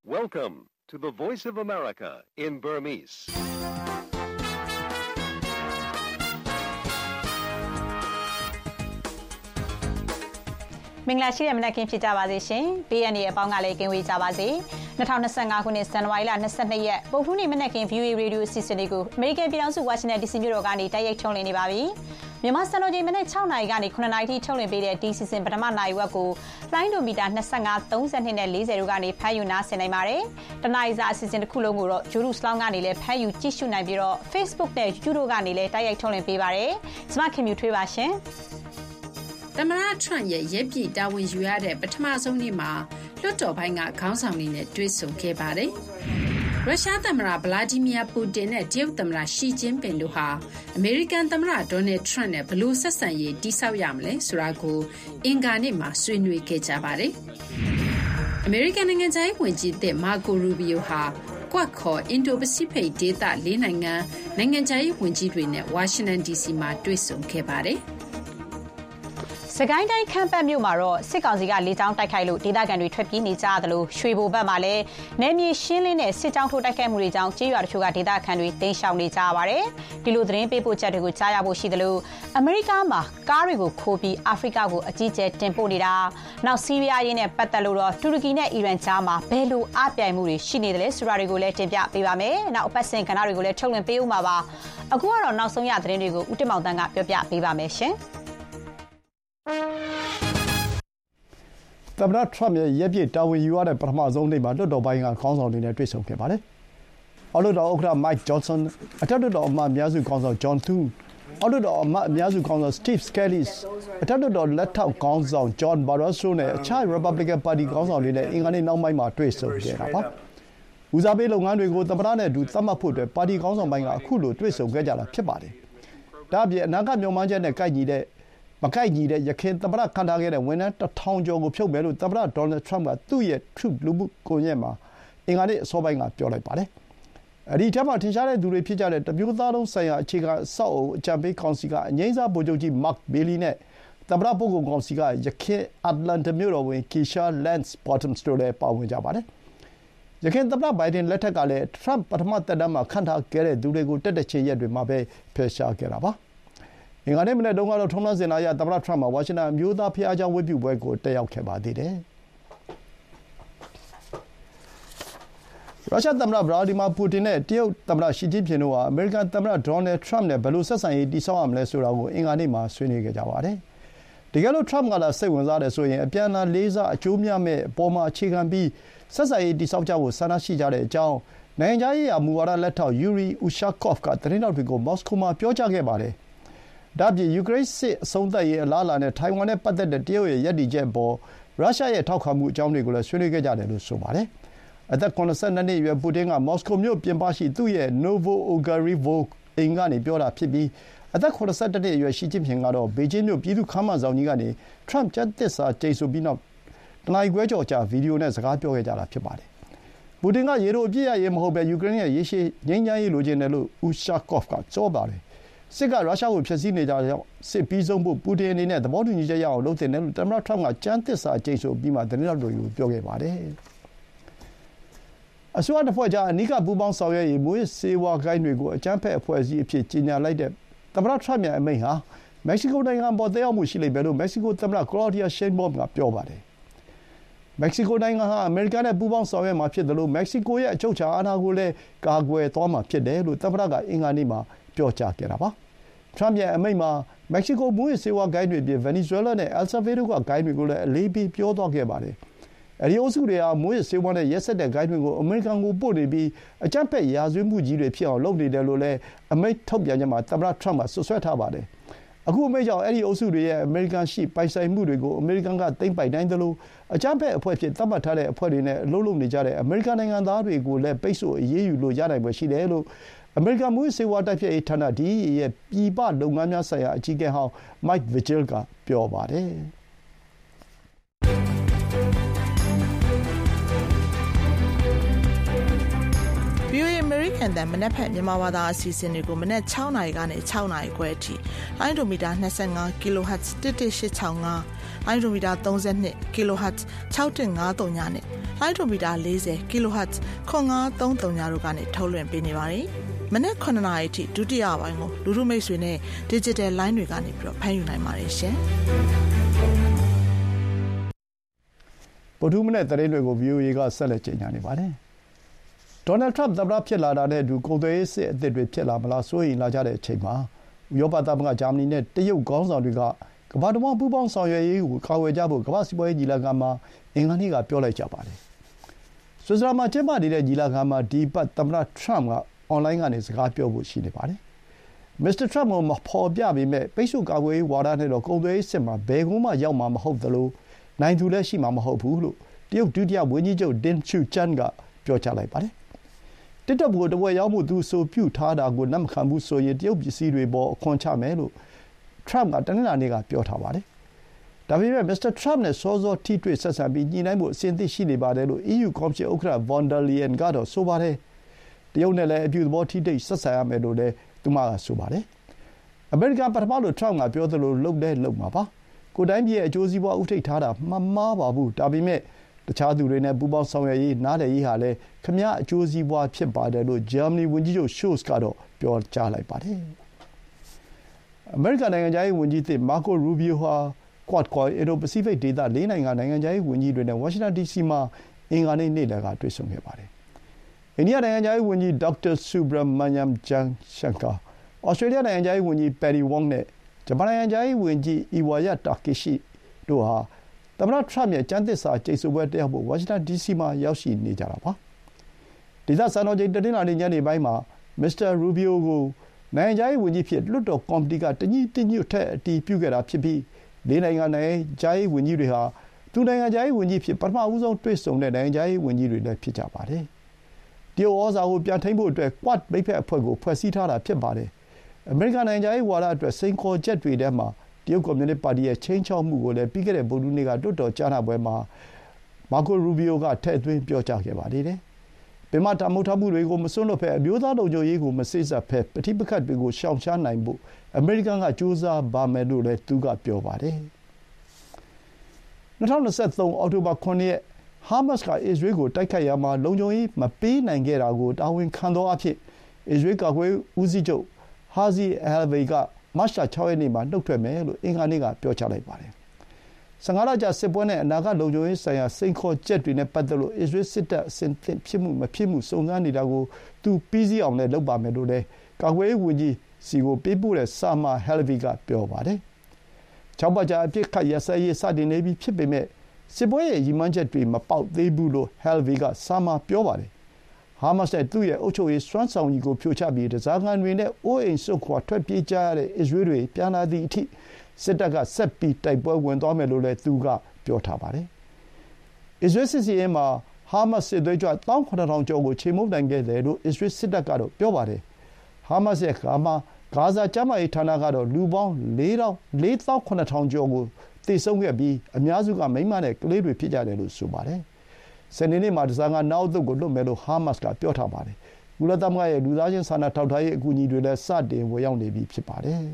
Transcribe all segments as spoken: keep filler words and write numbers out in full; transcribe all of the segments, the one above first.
Welcome to the Voice of America in Burmese. ။မင်္ဂလာရှိတဲ့မနက်ခင်းဖြစ်ကြပါစေရှင်။ บี เอ็น ရဲ့အပေါင်းကလည်းကင်းဝေးကြပါစေ။၂၀၂၅ခုနှစ်ဇန်နဝါရီလ၂၂ရက်ပုဂ္ဂိုလ်နေ့မနက်ခင်း ဗီ အို အေ ရေဒီယိုအစီအစဉ်လေးကိုအမေရိကန်ပြည်ထောင်စုဝါရှင်တန် ဒီ စီ မြို့တော်ကနေတိုက်ရိုက်ထုတ်လွှင့်နေပါပြီ။မြန်မာစံတော်ချိန်မနက်၆နာရီကနေ၇နာရီထိထုတ်လွှင့်ပေးတဲ့ဒီအစီအစဉ်ပထမနာရီဝက်ကိုလိုင်းဒိုမီတာ၂၅, ၃၂နဲ့၄၀တို့ကနေဖမ်းယူနားဆင်နိုင်ပါတယ်။တနာရီစာအစီအစဉ်တစ်ခုလုံးကိုတော့ဂျိုရူစလောင်းကနေလည်းဖမ်းယူကြည့်ရှုနိုင်ပြီးတော့ Facebook နဲ့ YouTube တို့ကနေလည်းတိုက်ရိုက်ထုတ်လွှင့်ပေးပါတယ်။ကျွန်မခင်မြူထွေးပါရှင်။သမ္မတထရန့်ရဲ့ရက်ပြည်တာဝန်ယူရတဲ့ပထမဆုံးနေ့မှာလွှတ်တော်ပိုင်းကခေါင်းဆောင်တွေနဲ့တွေ့ဆုံခဲ့ပါတယ်။ရုရှားသမ္မတဗလာဒီမီယာပူတင်နဲ့တရုတ်သမ္မတရှီကျင်းပင်တို့ဟာအမေရိကန်သမ္မတဒေါ်နယ်ထရန့်နဲ့ဘယ်လိုဆက်ဆံရေးတည်ဆောက်ရမလဲဆိုတာကိုအင်္ဂါနေ့မှာဆွေးနွေးခဲ့ကြပါတယ်။အမေရိကန်နိုင်ငံခြားရေးဝန်ကြီးသစ်မာကိုရူဘီယိုဟာကွက်ခေါ်အင်ဒိုပစိဖိတ်ဒေသလေးနိုင်ငံနိုင်ငံခြားရေးဝန်ကြီးတွေနဲ့ဝါရှင်တန် ဒီ စီ မှာတွေ့ဆုံခဲ့ပါတယ်။စကိုင်းတိုင်းခမ်းပတ်မြို့မှာတော့စစ်ကောင်စီကလေကြောင်းတိုက်ခိုက်လို့ဒေသခံတွေထွက်ပြေးနေကြသလိုရွှေဘိုဘက်မှာလည်းနယ်မြေရှင်းလင်းတဲ့စစ်ကြောင်းထိုးတိုက်ခိုက်မှုတွေကြောင့်ကြေးရွာတချို့ကဒေသခံတွေတိမ်းရှောင်နေကြရပါတယ်။ဒီလိုသတင်းပေးပို့ချက်တွေကိုကြားရဖို့ရှိသလိုအမေရိကမှာကားတွေကိုခိုးပြီးအာဖရိကကိုအကြီးအကျယ်တင်ပို့နေတာနောက်ဆီးရီးယားရင်းနဲ့ပတ်သက်လို့တော့တူရကီနဲ့အီရန်ကြားမှာဘယ်လိုအပြိုင်မှုတွေရှိနေတယ်လဲဆိုတာတွေကိုလည်းတင်ပြပေးပါမယ်။နောက်အပတ်စဉ်ကဏ္ဍတွေကိုလည်းထုတ်လွှင့်ပေးဦးမှာပါ။အခုကတော့နောက်ဆုံးရသတင်းတွေကိုဦးတင်မောင်တန်းကပြောပြပေးပါမယ်ရှင်။သမ္မတထရန့်ရဲ့ရက်ပြည့်တာဝန်ယူရတဲ့ပထမဆုံးနေ့မှာလွှတ်တော်ပိုင်းကခေါင်းဆောင်တွေနဲ့တွေ့ဆုံခဲ့ပါတယ်။အောက်လွှတ်တော်ဥက္ကဋ္ဌ Mike Johnson, အထက်လွှတ်တော်အမတ်အများစုခေါင်းဆောင် John Thune, အောက်လွှတ်တော်အမတ်အများစုခေါင်းဆောင် Steve Scalise, အထက်လွှတ်တော်လက်ထောက်ခေါင်းဆောင် John Barrasso နဲ့အခြား Republican ပါတီခေါင်းဆောင်တွေနဲ့အင်္ဂါနေ့နှောင်းပိုင်းမှာတွေ့ဆုံခဲ့တာပါ။ဦးစားပေးလုပ်ငန်းတွေကိုသမ္မတနဲ့အတူသတ်မှတ်ဖို့အတွက်ပါတီခေါင်းဆောင်ပိုင်းကအခုလိုတွေ့ဆုံခဲ့ကြတာဖြစ်ပါတယ်။ဒါ့အပြင်အနာဂတ်မျှော်မှန်းချက်နဲ့ကိုက်ညီတဲ့မကိုက်ညီတဲ့ရခိုင်သမ္မတခန့်ထားခဲ့တဲ့ဝန်ထမ်းတစ်ထောင်ကျော်ကိုဖြုတ်မယ်လို့သမ္မတဒေါ်နယ်ထရန့်ကသူ့ရဲ့ Truth လူမှုကွန်ရက်မှာအင်္ဂါနေ့အစောပိုင်းကပြောလိုက်ပါတယ်။အဲဒီထဲမှာထင်ရှားတဲ့သူတွေဖြစ်ကြတဲ့တမျိုးသားလုံးဆိုင်ရာအခြေခံအဆောက်အအုံအကြံပေးကောင်စီကအငြိမ်းစားဗိုလ်ချုပ်ကြီး Mark Bailey နဲ့သမ္မတပုဂ္ဂိုလ်ကောင်စီကရခိုင်အတ္တလန္တာမြို့တော်ဝန် Keisha Lance Bottoms တို့လည်းပါဝင်ကြပါတယ်။ရခိုင်သမ္မတဘိုင်ဒန်လက်ထက်ကလည်းထရန့်ပထမသက်တမ်းမှာခန့်ထားခဲ့တဲ့သူတွေကိုတက်တဲ့ချေရက်တွေမှာပဲဖယ်ရှားခဲ့တာပါ။အင်္ဂါနေ့မနေ့တုန်းကတော့ထုံးတမ်းစဉ်လာရသမ္မတထရန့်မှာဝါရှင်တန်အမျိုးသားဘုရားကျောင်းဝတ်ပြုပွဲကိုတက်ရောက်ခဲ့ပါသေးတယ်။ရုရှားသမ္မတဗလာဒီမာပူတင်နဲ့တရုတ်သမ္မတရှီကျင်းပင်တို့ဟာအမေရိကန်သမ္မတဒေါ်နယ်ထရန့်နဲ့ဘယ်လိုဆက်ဆံရေးတည်ဆောက်ရမလဲဆိုတာကိုအင်္ဂါနေ့မှာဆွေးနွေးခဲ့ကြပါတယ်။တကယ်လို့ထရန့်ကလာစိတ်ဝင်စားတယ်ဆိုရင်အပြန်အလှန်လေးစားအကျိုးများမဲ့အပေါ်မှာအခြေခံပြီးဆက်ဆံရေးတည်ဆောက်ကြဖို့ဆန္ဒရှိကြတဲ့အကြောင်းနိုင်ငံခြားရေးရာမူဝါဒလက်ထောက်ယူရီဥရှာကော့ဖ်ကသတင်းတော်တွေကိုမော်စကိုမှာပြောကြားခဲ့ပါတယ်။ဒါ့အပြင်ယူကရိန်းစစ်အဆုံးသတ်ရေးအလားအလာနဲ့ထိုင်ဝမ်နဲ့ပတ်သက်တဲ့တရုတ်ရဲ့ရပ်တည်ချက်အပေါ်ရုရှားရဲ့ထောက်ခံမှုအကြောင်းတွေကိုလည်းဆွေးနွေးခဲ့ကြတယ်လို့ဆိုပါတယ်။အသက်၇၂နှစ်အရွယ်ပူတင်ကမော်စကိုမြို့ပြင်ပရှိသူ့ရဲ့ Novo Ogarivo အိမ်ကနေပြောတာဖြစ်ပြီးအသက်၇၁နှစ်အရွယ်ရှီကျင်းပင်ကတော့ဘေကျင်းမြို့ပြည်သူ့ခမ်းမဆောင်ကြီးကနေထရန့်ကျမ်းသစ္စာကျိန်ဆိုပြီးနောက်တနာရီခွဲကျော်ကြာဗီဒီယိုနဲ့စကားပြောခဲ့ကြတာဖြစ်ပါတယ်။ပူတင်ကရေတိုအပြည့်ရရေးမဟုတ်ပဲယူကရိန်းရဲ့ရေရှည်ငြိမ်းချမ်းရေးလိုချင်တယ်လို့ဥရှာကော့ဖ်ကပြောပါတယ်။စစ်ကရုရှားကိုဖျက်ဆီးနေကြတဲ့ကြောင့်စစ်ပြီးဆုံးဖို့ပူတင်အနေနဲ့သဘောတူညီချက်ရအောင်လုပ်တင်တယ်လို့သမ္မတထရန့်ကကျမ်းသစ္စာကျိန်ဆိုပြီးမှသတင်းတော်တွေကိုပြောခဲ့ပါတယ်။အစိုးရတစ်ဖွဲ့ကြားအနီးကပူးပေါင်းဆောင်ရွက်ရေးမူရစ်စေဝါကိုင်းတွေကိုအကြမ်းဖက်အဖွဲ့အစည်းအဖြစ်ကြီးညာလိုက်တဲ့သမ္မတထရန့်ရဲ့အမိန့်ဟာမက္ကဆီကိုနိုင်ငံပေါ်သက်ရောက်မှုရှိလိမ့်မယ်လို့မက္ကဆီကိုသမ္မတကလော်ဒီယာရှိန်းဘောမ်ကပြောပါတယ်။မက္ကဆီကိုနိုင်ငံဟာအမေရိကန်နဲ့ပူးပေါင်းဆောင်ရွက်မှာဖြစ်တယ်လို့မက္ကဆီကိုရဲ့အချုပ်အခြာအာဏာကိုလည်းကာကွယ်သွားမှာဖြစ်တယ်လို့သမ္မတကအင်္ဂါနေ့မှာပြောကြားခဲ့တာပါ။ထရန့်ရဲ့အမိန့်မှာမက္ကဆီကိုမူရစ်စေဝါဂိုင်းတွေအပြင်ဗင်နီဇွဲလားနဲ့အယ်ဆာဗေဒိုကဂိုင်းတွေကိုလည်းအလေးပေးပြောသွားခဲ့ပါတယ်။အဲဒီအုပ်စုတွေဟာမူရစ်စေဝါနဲ့ရက်စက်တဲ့ဂိုင်းတွေကိုအမေရိကန်ကိုပို့နေပြီးအကြမ်းဖက်ရာဇဝတ်မှုကြီးတွေဖြစ်အောင်လုပ်နေတယ်လို့လည်းအမိန့်ထုတ်ပြန်ချက်မှာသမ္မတထရန့်ကဆွဆွဲထားပါတယ်။အခုအမိန့်ကြောင့်အဲဒီအုပ်စုတွေရဲ့အမေရိကန်ရှိပိုင်ဆိုင်မှုတွေကိုအမေရိကန်ကသိမ်းပိုက်နိုင်တယ်လို့အကြမ်းဖက်အဖွဲ့ဖြစ်သတ်မှတ်ထားတဲ့အဖွဲ့တွေနဲ့အလုပ်လုပ်နေကြတဲ့အမေရိကန်နိုင်ငံသားတွေကိုလည်းပိတ်ဆို့အရေးယူလို့ရနိုင်ပွဲရှိတယ်လို့အမေရိကန်မူရစ်စေဝါတိုက်ဖျက်ရေးဌာန ဒီ အီ အေ ရဲ့ပြည်ပလုပ်ငန်းများဆိုင်ရာအကြီးအကဲဟောင်း Mike Vigil ကပြောပါတယ်။ VOA အမေရိကကန်တန်မနက်ဖြန်မြန်မာဘာသာအစီအစဉ်တွေကိုမနက်6နာရီကနေ6နာရီခွဲအထိလိုင်းဒိုမီတာ25 kilohertz တစ်တစ်၈၆၅လိုင်းဒိုမီတာ32 kilohertz ၆တစ်၅၃ညနဲ့လိုင်းဒိုမီတာ40 kilohertz ခွန်၅၃၃ညတို့ကနေထုတ်လွှင့်ပေးနေပါတယ်မနက်9နာရီအထိဒုတိယပိုင်းကိုလူလူမိတ်ဆွေနဲ့ digital line တွေကနေပြီးတော့ဖမ်းယူနိုင်ပါတယ်ရှင်ဗုဒ္ဓမနေ့သတင်းတွေကို ဗီအိုအေ ကဆက်လက်ကြေညာနေပါတယ်။ဒေါ်နယ်ထရမ့်သမ္မတဖြစ်လာတာနဲ့အတူကုန်သွယ်ရေးစစ်အသစ်တွေဖြစ်လာမလားစိုးရိမ်လာကြတဲ့အချိန်မှာဥရောပသမဂ္ဂဂျာမနီနဲ့တရုတ်ခေါင်းဆောင်တွေကကမ္ဘာ့တဝန်းပူးပေါင်းဆောင်ရွက်ရေးကိုကာကွယ်ကြဖို့ကမ္ဘာ့စီးပွားရေးညီလာခံမှာအင်္ဂါနေ့ကပြောလိုက်ကြပါတယ်။ဆွစ်ဇာလန်မှာကျင်းပနေတဲ့ညီလာခံမှာဒီပတ်သမ္မတထရမ့်ကအွန်လိုင်းကနေစကားပြောဖို့ရှိနေပါတယ်။မစ္စတာထရမ့်ကိုမဖော်ပြပေမဲ့ပိတ်ဆို့ကာကွယ်ရေးဝါဒနဲ့တော့ကုန်သွယ်ရေးစစ်မှာဘယ်ကုန်းမှရောက်မှာမဟုတ်သလိုနိုင်သူလည်းရှိမှာမဟုတ်ဘူးလို့တရုတ်ဒုတိယဝန်ကြီးချုပ်ဒင်ချူကျန်းကပြောကြားလိုက်ပါတယ်။တစ်တော့ကိုတဝက်ရောက်မှုသူဆိုပြုထားတာကိုလက်မခံဘူးဆိုရင်တရုတ်ပစ္စည်းတွေပေါ်အခွန်ချမယ်လို့ထရမ့်ကတနင်္လာနေ့ကပြောထားပါတယ်။ဒါပေမဲ့မစ္စတာထရမ့်နဲ့စောစောထိတွေ့ဆက်ဆံပြီးညှိနှိုင်းဖို့အစဉ်အသင့်ရှိနေပါတယ်လို့ အီးယူ ကော်မရှင်ဥက္ကဋ္ဌဗွန်ဒါလီယန်ကတော့ဆိုပါတယ်။တရုတ်နဲ့လည်းအပြုသဘောထိတွေ့ဆက်ဆံရမယ်လို့လည်းသူမကဆိုပါတယ်။အမေရိကန်ပထမလို့ထရမ့်ကပြောသလိုလုပ်တဲ့လုပ်မှာပါ။ကိုယ်တိုင်းပြည်ရဲ့အကျိုးစီးပွားဥထိပ်ထားတာမမှားပါဘူး။ဒါပေမဲ့တခြားသူတွေနဲ့ပူးပေါင်းဆောင်ရွက်ရေးနားလည်ရေးဟာလည်းခမည်းအကျိုးစီးပွားဖြစ်ပါတယ်လို့ဂျာမနီဝန်ကြီးချုပ်ရှို့စ်ကတော့ပြောကြားလိုက်ပါတယ်။အမေရိကန်နိုင်ငံခြားရေးဝန်ကြီးသစ်မာကိုရူဘီယိုဟာကွတ်ခေါ်အင်ဒိုပစိဖိတ်ဒေသလေးနိုင်ငံနိုင်ငံခြားရေးဝန်ကြီးတွေနဲ့ဝါရှင်တန်ဒီစီမှာအင်္ဂါနေ့နေ့လယ်ကတွေ့ဆုံခဲ့ပါတယ်။အိန္ဒိယနိုင်ငံခြားရေးဝန်ကြီးဒေါက်တာဆူဘရမန်ယမ်ဂျန်ရှန်ကာဩစတြေးလျနိုင်ငံခြားရေးဝန်ကြီးပယ်ရီဝေါနဲ့ဂျပန်နိုင်ငံခြားရေးဝန်ကြီးအီဝါယတာကေရှိတို့ဟာသမ္မတထရမ့်ရဲ့ကျမ်းသစ္စာကျိန်ဆိုပွဲတက်ရောက်ဖို့ဝါရှင်တန်ဒီစီမှာရောက်ရှိနေကြတာပါ။ဒေသစံတော်ချိန်တနင်္လာနေ့ညနေပိုင်းမှာမစ္စတာရူဘီယိုကိုနိုင်ငံခြားရေးဝန်ကြီးဖြစ်လွှတ်တော်ကော်မတီကတညီတညွတ်ထက်အတည်ပြုခဲ့တာဖြစ်ပြီးလေးနိုင်ငံနိုင်ငံခြားရေးဝန်ကြီးတွေဟာသူနိုင်ငံခြားရေးဝန်ကြီးဖြစ်ပထမဦးဆုံးတွေ့ဆုံတဲ့နိုင်ငံခြားရေးဝန်ကြီးတွေလည်းဖြစ်ကြပါတယ်။တရုတ်ဩဇာကိုပြန်ထိန်းဖို့အတွက် Quad မိတ်ဖက်အဖွဲ့ကိုဖွဲ့စည်းထားတာဖြစ်ပါတယ်။အမေရိကန်နိုင်ငံခြားရေးဝါဒအတွက်စိန်ခေါ်ချက်တွေထဲမှာတရုတ်ကွန်မြူနစ်ပါတီရဲ့ခြိမ်းခြောက်မှုကိုလည်းပြီးခဲ့တဲ့ဗုဒ္ဓဟူးနေ့ကလွှတ်တော်ကြားနာပွဲမှာမာကိုရူဘီယိုကထည့်သွင်းပြောကြားခဲ့ပါသေးတယ်။ပင်မတာမုတ်ထမှုတွေကိုမစွန့်လွတ်ဘဲအမျိုးသားလုံခြုံရေးကိုမစိစပ်ဘဲပဋိပက္ခတွေကိုရှောင်ရှားနိုင်ဖို့အမေရိကန်ကကြိုးစားပါမယ်လို့လည်းသူကပြောပါတယ်။၂၀၂၃အောက်တိုဘာ၇ရက်ဟာမတ်စ်ကအစ္စရေးကိုတိုက်ခိုက်ရာမှာလုံခြုံရေးမပေးနိုင်ခဲ့တာကိုတာဝန်ခံသောအဖြစ်အစ္စရေးကာကွယ်ဦးစီးချုပ်ဟာဇီအယ်ဗေကမတ်လ၆ရက်နေ့မှာနှုတ်ထွက်မယ်လို့အင်္ဂါနေ့ကပြောကြားလိုက်ပါတယ်။၁၅လကြာစစ်ပွဲနဲ့အနာဂတ်လုံခြုံရေးဆိုင်ရာစိန်ခေါ်ချက်တွေနဲ့ပတ်သက်လို့အစ္စရေးစစ်တပ်အစဉ်သင့်ဖြစ်မှုမဖြစ်မှုစုံစမ်းနေတာကိုသူပြီးစီးအောင်လည်းလုပ်ပါမယ်လို့လည်းကာကွယ်ရေးဝန်ကြီးစီကိုပေးပို့တဲ့စာမှာဟယ်လဗီကပြောပါတယ်။၆ပတ်ကြာအပြစ်ခတ်ရပ်စဲရေးစတင်နေပြီဖြစ်ပေမဲ့စစ်ပွဲရဲ့ရည်မှန်းချက်တွေမပေါက်သေးဘူးလို့ဟယ်လဗီကစာမှာပြောပါတယ်။ဟာမတ်စ်နဲ့သူ့ရဲ့အုပ်ချုပ်ရေးစွမ်းဆောင်ရည်ကိုဖြိုချပြီးဓားစာခံတွေနဲ့အိုးအိမ်စွန့်ခွာထွက်ပြေးကြရတဲ့အစ္စရေးတွေပြန်လာသည့်အထိစစ်တပ်ကဆက်ပြီးတိုက်ပွဲဝင်သွားမယ်လို့လည်းသူကပြောထားပါတယ်။အစ္စရေးစစ်စီရင်မှာဟာမတ်စ်စစ်သွေးကြွ၁၇,၀၀၀ကျော်ကိုချေမှုန်းနိုင်ခဲ့တယ်လို့အစ္စရေးစစ်တပ်ကတော့ပြောပါတယ်။ဟာမတ်စ်ရဲ့ဂါမာဂါဇာကျန်းမာရေးဌာနကတော့လူပေါင်းလေးသောင်းခုနှစ်ထောင်ကျော်ကိုသေဆုံးခဲ့ပြီးအများစုကမိန်းမနဲ့ကလေးတွေဖြစ်ကြတယ်လို့ဆိုပါတယ်။စနေနေ့မှာဓားစာခံနောက်အသုတ်ကိုလွှတ်မယ်လို့ဟာမတ်စ်ကပြောထားပါတယ်။ကုလသမဂ္ဂရဲ့လူသားချင်းစာနာထောက်ထားရေးအကူအညီတွေလည်းစတင်ဝင်ရောက်နေပြီဖြစ်ပါတယ်။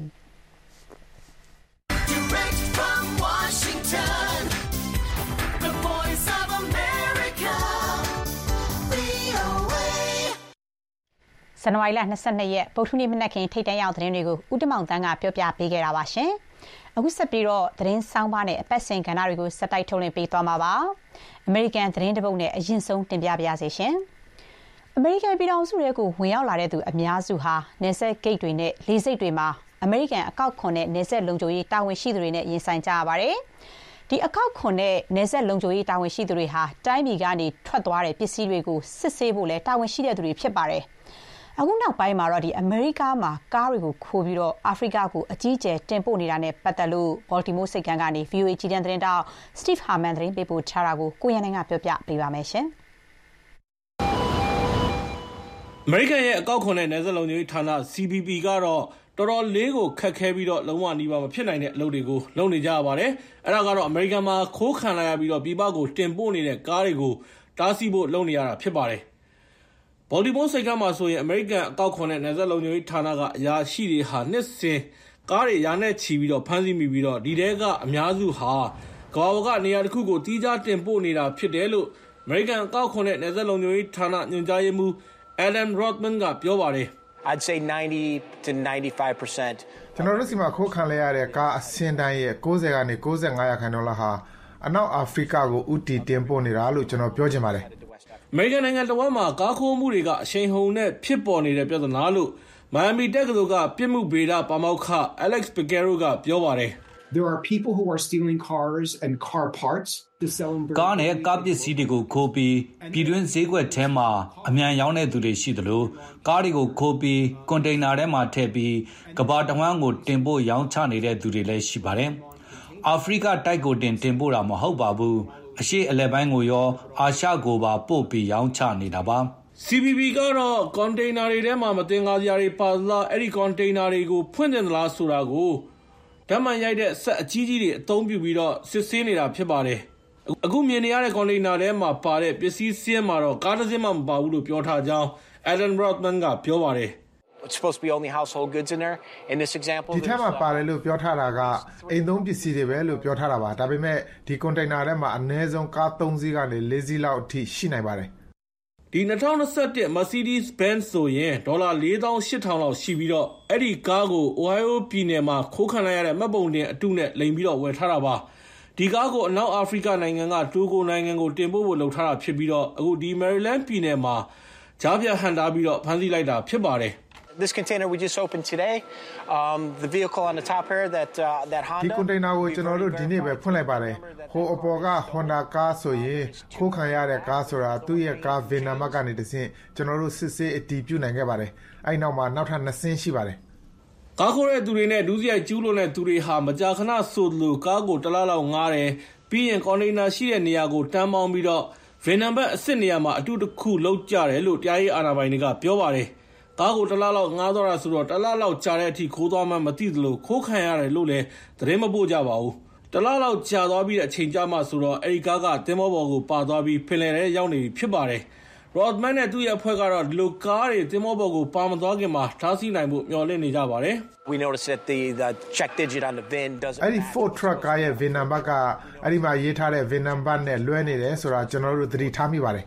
Direct from Washington, the voice of America, ဗွီအိုအေဇန်နဝါရီလ၂၂ရက်ဗုဒ္ဓဟူးနေ့မနက်ခင်းထိပ်တန်းရောက်သတင်းတွေကိုဦးတင်မောင်သန်းကပြောပြပေးခဲ့တာပါရှင်။အခုဆက်ပြီးတော့သတင်းဆောင်းပါးနဲ့အပတ်စဉ်ကဏ္ဍတွေကိုစက်တိုက်ထုတ်လွှင့်ပေးသွားမှာပါ။အမေရိကန်သတင်းတပုတ်နဲ့အရင်ဆုံးတင်ပြပါရစေရှင်။အမေရိကန်ပြည်ထောင်စုရဲ့ကိုဝင်ရောက်လာတဲ့သူအများစုဟာနယ်စပ်ဂိတ်တွေနဲ့လေဆိပ်တွေမှာအမေရိကန်အကောက်ခွန်နဲ့နယ်စပ်လုံခြုံရေးတာဝန်ရှိသူတွေနဲ့ရင်ဆိုင်ကြရပါတယ်။ဒီအကောက်ခွန်နဲ့နယ်စပ်လုံခြုံရေးတာဝန်ရှိသူတွေဟာတိုင်းပြည်ကနေထွက်သွားတဲ့ပစ္စည်းတွေကိုစစ်ဆေးဖို့လဲတာဝန်ရှိတဲ့သူတွေဖြစ်ပါတယ်။အခုနောက်ပိုင်းမှာတော့ဒီအမေရိကမှာကားတွေကိုခိုးပြီးတော့အာဖရိကကိုအကြီးအကျယ်တင်ပို့နေတာနဲ့ပတ်သက်လို့ဘော်တီမိုးစိတ်ကမ်းကနေ ဗီအိုအေ ကြီးတန်းသတင်းတောက်စတိဗ်ဟာမန်သတင်းပေးပို့ထားတာကိုကိုရန်နိုင်ကပြောပြပေးပါမယ်ရှင်။အမေရိကန်ရဲ့အကောက်ခွန်နဲ့နယ်စပ်လုံခြုံရေးဌာန စီ ဘီ ပီ ကတော့တော်တော်လေးကိုခက်ခဲပြီးတော့လုံးဝနှီးပါမဖြစ်နိုင်တဲ့အလုပ်တွေကိုလုပ်နေကြရပါတယ်။အဲ့ဒါကတော့အမေရိကန်မှာခိုးခံလာရပြီးတော့ပြည်ပကိုတင်ပို့နေတဲ့ကားတွေကိုတားဆီးဖို့လုပ်နေရတာဖြစ်ပါတယ်။ဘော်လီမိုးစိတ်ကမ်းမှာဆိုရင်အမေရိကန်အကောက်ခွန်နဲ့နယ်စပ်လုံခြုံရေးဌာနကအရာရှိတွေဟာနှစ်စဉ်ကားတွေရာနဲ့ချီပြီးတော့ဖမ်းဆီးမိပြီးတော့ဒီတဲကအများစုဟာကမ္ဘာပေါ်ကနေရာတစ်ခုကိုတီးခြားတင်ပို့နေတာဖြစ်တယ်လို့အမေရိကန်အကောက်ခွန်နဲ့နယ်စပ်လုံခြုံရေးဌာနညွှန်ကြားရေးမှူး Adam Rothman ကပြောပါတယ် I'd say ninety to ninety-five percent ကျွန်တော်တို့စီမှာခိုးခံလဲရတဲ့ကားအစင်းတိုင်းရဲ့ninetyကနေninety-fiveရာခိုင်နှုန်းလောက်ဟာအနောက်အာဖရိကကိုဥတီတင်ပို့နေတာလို့ကျွန်တော်ပြောချင်ပါတယ်အမေရိကန်နိုင်ငံတော်မှာကားခိုးမှုတွေကအရှိန်ဟုန်နဲ့ဖြစ်ပေါ်နေတဲ့ပြဿနာလို့မိုင်ယာမီတက္ကသိုလ်ကပြစ်မှုဗေဒပါမောက္ခ Alex Picaro ကပြောပါတယ် There are people who are stealing cars and car parts to sell them ကားနဲ့ကားပစ္စည်းတွေကိုခိုးပြီးပြည်တွင်းဈေးကွက်ထဲမှာအမြန်ရောင်းတဲ့သူတွေရှိသလိုကားတွေကိုခိုးပြီးကွန်တိန်နာထဲမှာထည့်ပြီးကမ္ဘာတစ်ဝန်းကိုတင်ပို့ရောင်းချနေတဲ့သူတွေလည်းရှိပါတယ်အာဖရိကတိုက်ကိုတင်တင်ပို့တာမဟုတ်ပါဘူးအရှေ့အလယ်ပိုင်းကိုရောအာရှကိုပါပို့ပြီးရောင်းချနေတာပါ C B P ကတော့ကွန်တိန်နာတွေထဲမှာမတင်ကားစရာတွေပါသလားအဲ့ဒီကွန်တိန်နာတွေကိုဖွင့်တင်သလားဆိုတာကိုဓာတ်မှန်ရိုက်တဲ့ဆက်အကြီးကြီးတွေအသုံးပြုပြီးတော့စစ်ဆေးနေတာဖြစ်ပါတယ်အခုမြင်နေရတဲ့ကွန်တိန်နာထဲမှာပါတဲ့ပစ္စည်းစင်းမှာတော့ကားတစ်စင်းမှမပါဘူးလို့ပြောထားကြောင်း Adam Rothman ကပြောပါတယ် It's supposed to be only household goods in there in this example ဒီထဲမှာပါတယ်လို့ပြောထားတာကအိမ်သုံးပစ္စည်းတွေပဲလို့ပြောထားတာပါဒါပေမဲ့ဒီကွန်တိန်နာထဲမှာအနည်းဆုံးကားthreeစီးကနေfourစီးလောက်အထိရှိနိုင်ပါတယ်ဒီtwenty twenty-one မစီးဒီးစ်ဘန်းဆိုရင်ဒေါ်လာfour thousand eight thousandလောက်ရှိပြီးတော့အဲ့ဒီကားကို Ohio ပြည်နယ်မှာခိုးခံလိုက်ရတဲ့မှတ်ပုံတင်အတုနဲ့လိမ်ပြီးတော့ဝယ်ထားတာပါဒီကားကိုအနောက်အာဖရိကနိုင်ငံကတိုဂိုနိုင်ငံကိုတင်ပို့ဖို့လုပ်ထားတာဖြစ်ပြီးတော့အခုဒီ Maryland ပြည်နယ်မှာကြားပြဟန်တာပြီးတော့ဖမ်းဆီးလိုက်တာဖြစ်ပါတယ် This container we just opened today, um, the vehicle on the top here that uh, that Honda. ဒီကွန်တိန်နာကိုကျွန်တော်တို့ဒီနေ့ပဲဖွင့်လိုက်ပါတယ်။ဟိုအပေါ်က Honda ကားဆိုရင်ခိုးခံရတဲ့ကားဆိုတာသူ့ရဲ့ကား VIN number ကနေတဆင့်ကျွန်တော်တို့စစ်ဆေးအတည်ပြုနိုင်ခဲ့ပါတယ်။အဲ့နောက်မှာနောက်ထပ်twoစင်းရှိပါတယ်။ကားခိုးတဲ့သူတွေနဲ့ဒုစရိုက်ကျူးလွန်တဲ့သူတွေဟာမကြာခဏဆိုလိုကားကိုတစ်လားလောက်ငားတယ်ပြီးရင်ကွန်တိန်နာရှိတဲ့နေရာကိုတန်းပေါင်းပြီးတော့ VIN number အစစ်နေရာမှာအတူတစ်ခုလောက်ကြတယ်လို့တရားရေးအာဏာပိုင်တွေကပြောပါတယ်ကားကိုတလားလောက်ငားသွားတာဆိုတော့တလားလောက်ကြာတဲ့အထိခိုးသွားမှမသိသလိုခိုးခံရတယ်လို့လည်းသတင်းမပို့ကြပါဘူးတလားလောက်ကြာသွားပြီးတဲ့အချိန်ကြာမှဆိုတော့အဲဒီကားကတင်မောပေါ်ကိုပါသွားပြီးဖင်လယ်ထဲရောက်နေပြီဖြစ်ပါတယ် Rodman နဲ့သူ့ရဲ့အဖွဲ့ကတော့ဒီလိုကားတွေတင်မောပေါ်ကိုပါမသွားခင်မှာထားစီနိုင်ဖို့မျှော်လင့်နေကြပါတယ် We noticed that the the check digit on the VIN doesn't အဲ့ဒီFord truck ကားရဲ့ VIN number ကအဲ့ဒီမှာရေးထားတဲ့ VIN number နဲ့လွဲနေတယ်ဆိုတာကျွန်တော်တို့သတိထားမိပါတယ်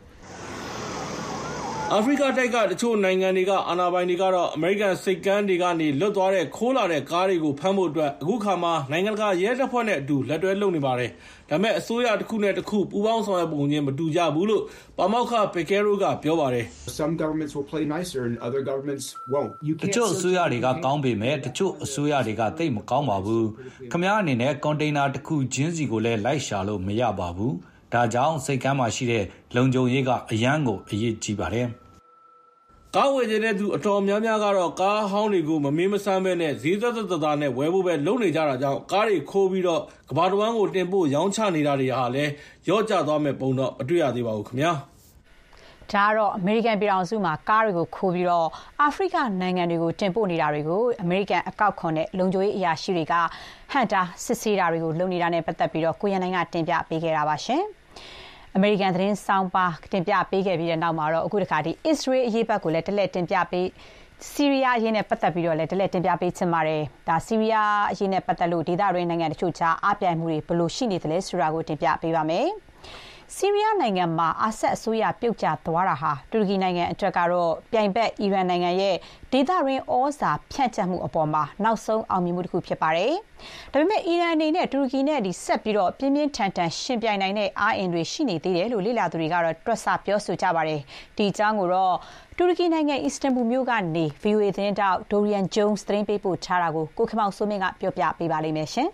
အာဖရိကတိုက်ကတချို့နိုင်ငံတွေကအာဏာပိုင်တွေကတော့အမေရိကန်စိတ်ကမ်းတွေကနေလွတ်သွားတဲ့ခိုးလာတဲ့ကားတွေကိုဖမ်းဖို့အတွက်အခုခါမှာနိုင်ငံတကာရဲတပ်ဖွဲ့နဲ့အတူလက်တွဲလုပ်နေပါတယ်။ဒါပေမဲ့အစိုးရတစ်ခုနဲ့တစ်ခုပူးပေါင်းဆောင်ရွက်ပုံချင်းမတူကြဘူးလို့ပါမောက္ခ Picaro ကပြောပါတယ် Some governments will play nicer and other governments won't. You can't တချို့အစိုးရတွေကကောင်းပေမဲ့တချို့အစိုးရတွေကသိပ်မကောင်းပါဘူး။ခင်ဗျားအနေနဲ့ကွန်တိန်နာတစ်ခုချင်းစီကိုလည်းလိုက်ရှာလို့မရပါဘူး။ဒါကြောင့်စိတ်ကမ်းမှာရှိတဲ့လုံခြုံရေးကအရန်ကိုအရေးကြီးပါတယ်ကားဝယ်တဲ့သူအတော်များများကတော့ကားဟောင်းတွေကိုမမေးမဆန်းပဲနဲ့ဈေးသက်သက်သာနဲ့ဝယ်ဖို့ပဲလုပ်နေကြတာကြောင့်ကားတွေခိုးပြီးတော့ကဘာတဝန်းကိုတင်ပို့ရောင်းချနေတာတွေဟာလည်းရော့ကျသွားမဲ့ပုံတော့မတွေ့ရသေးပါဘူးခင်ဗျာဒါကတော့အမေရိကန်ပြည်ထောင်စုမှာကားတွေကိုခိုးပြီးတော့အာဖရိကနိုင်ငံတွေကိုတင်ပို့နေတာတွေကိုအမေရိကန်အကောက်ခွန်နဲ့လုံခြုံရေးအရာရှိတွေကဟန်တာစစ်ဆေးတာတွေကိုလုပ်နေတာနဲ့ပတ်သက်ပြီးတော့ကိုရန်နိုင်ကတင်ပြပေးခဲ့တာပါရှင်အမေရိကန်သတင်းဆောင်ပါတင်ပြပေးခဲ့ပြီးတဲ့နောက်မှာတော့အခုတခါဒီအစ္စရေးအရေးဘက်ကိုလည်းတလက်တင်ပြပေးဆီးရီးယားအရေးနဲ့ပတ်သက်ပြီးတော့လည်းတလက်တင်ပြပေးချင်ပါတယ်ဒါဆီးရီးယားအရေးနဲ့ပတ်သက်လို့ဒေသတွင်းနိုင်ငံတချို့ကြားအပြိုင်မှုတွေဘယ်လိုရှိနေသလဲဆိုတာကိုတင်ပြပေးပါမယ်ဆီးရီးယားနိုင်ငံမှာအာဆတ်အစိုးရပြုတ်ကျသွားတာဟာတူရကီနိုင်ငံအတွက်ကတော့ပြိုင်ဘက်အီရန်နိုင်ငံရဲ့ဒေသတွင်းဩဇာဖြန့်ကျက်မှုအပေါ်မှာနောက်ဆုံးအောင်မြင်မှုတစ်ခုဖြစ်ပါတယ်။ဒါပေမဲ့အီရန်အနေနဲ့တူရကီနဲ့ဒီဆက်ပြီးတော့ပြင်းပြင်းထန်ထန်ရှင်ပြိုင်နိုင်တဲ့အားအင်တွေရှိနေသေးတယ်လို့လေ့လာသူတွေကတော့တွက်ဆပြောဆိုကြပါတယ်။ဒီအကြောင်းကိုတော့တူရကီနိုင်ငံအစ္စတန်ဘူလ်မြို့ကနေ ဗီအိုအေ သတင်းတောက်ဒိုရီယန်ဂျုံးစ်သတင်းပေးပို့ထားတာကိုကိုခင်မောင်စိုးမင်းကပြောပြပေးပါလိမ့်မယ်ရှင်။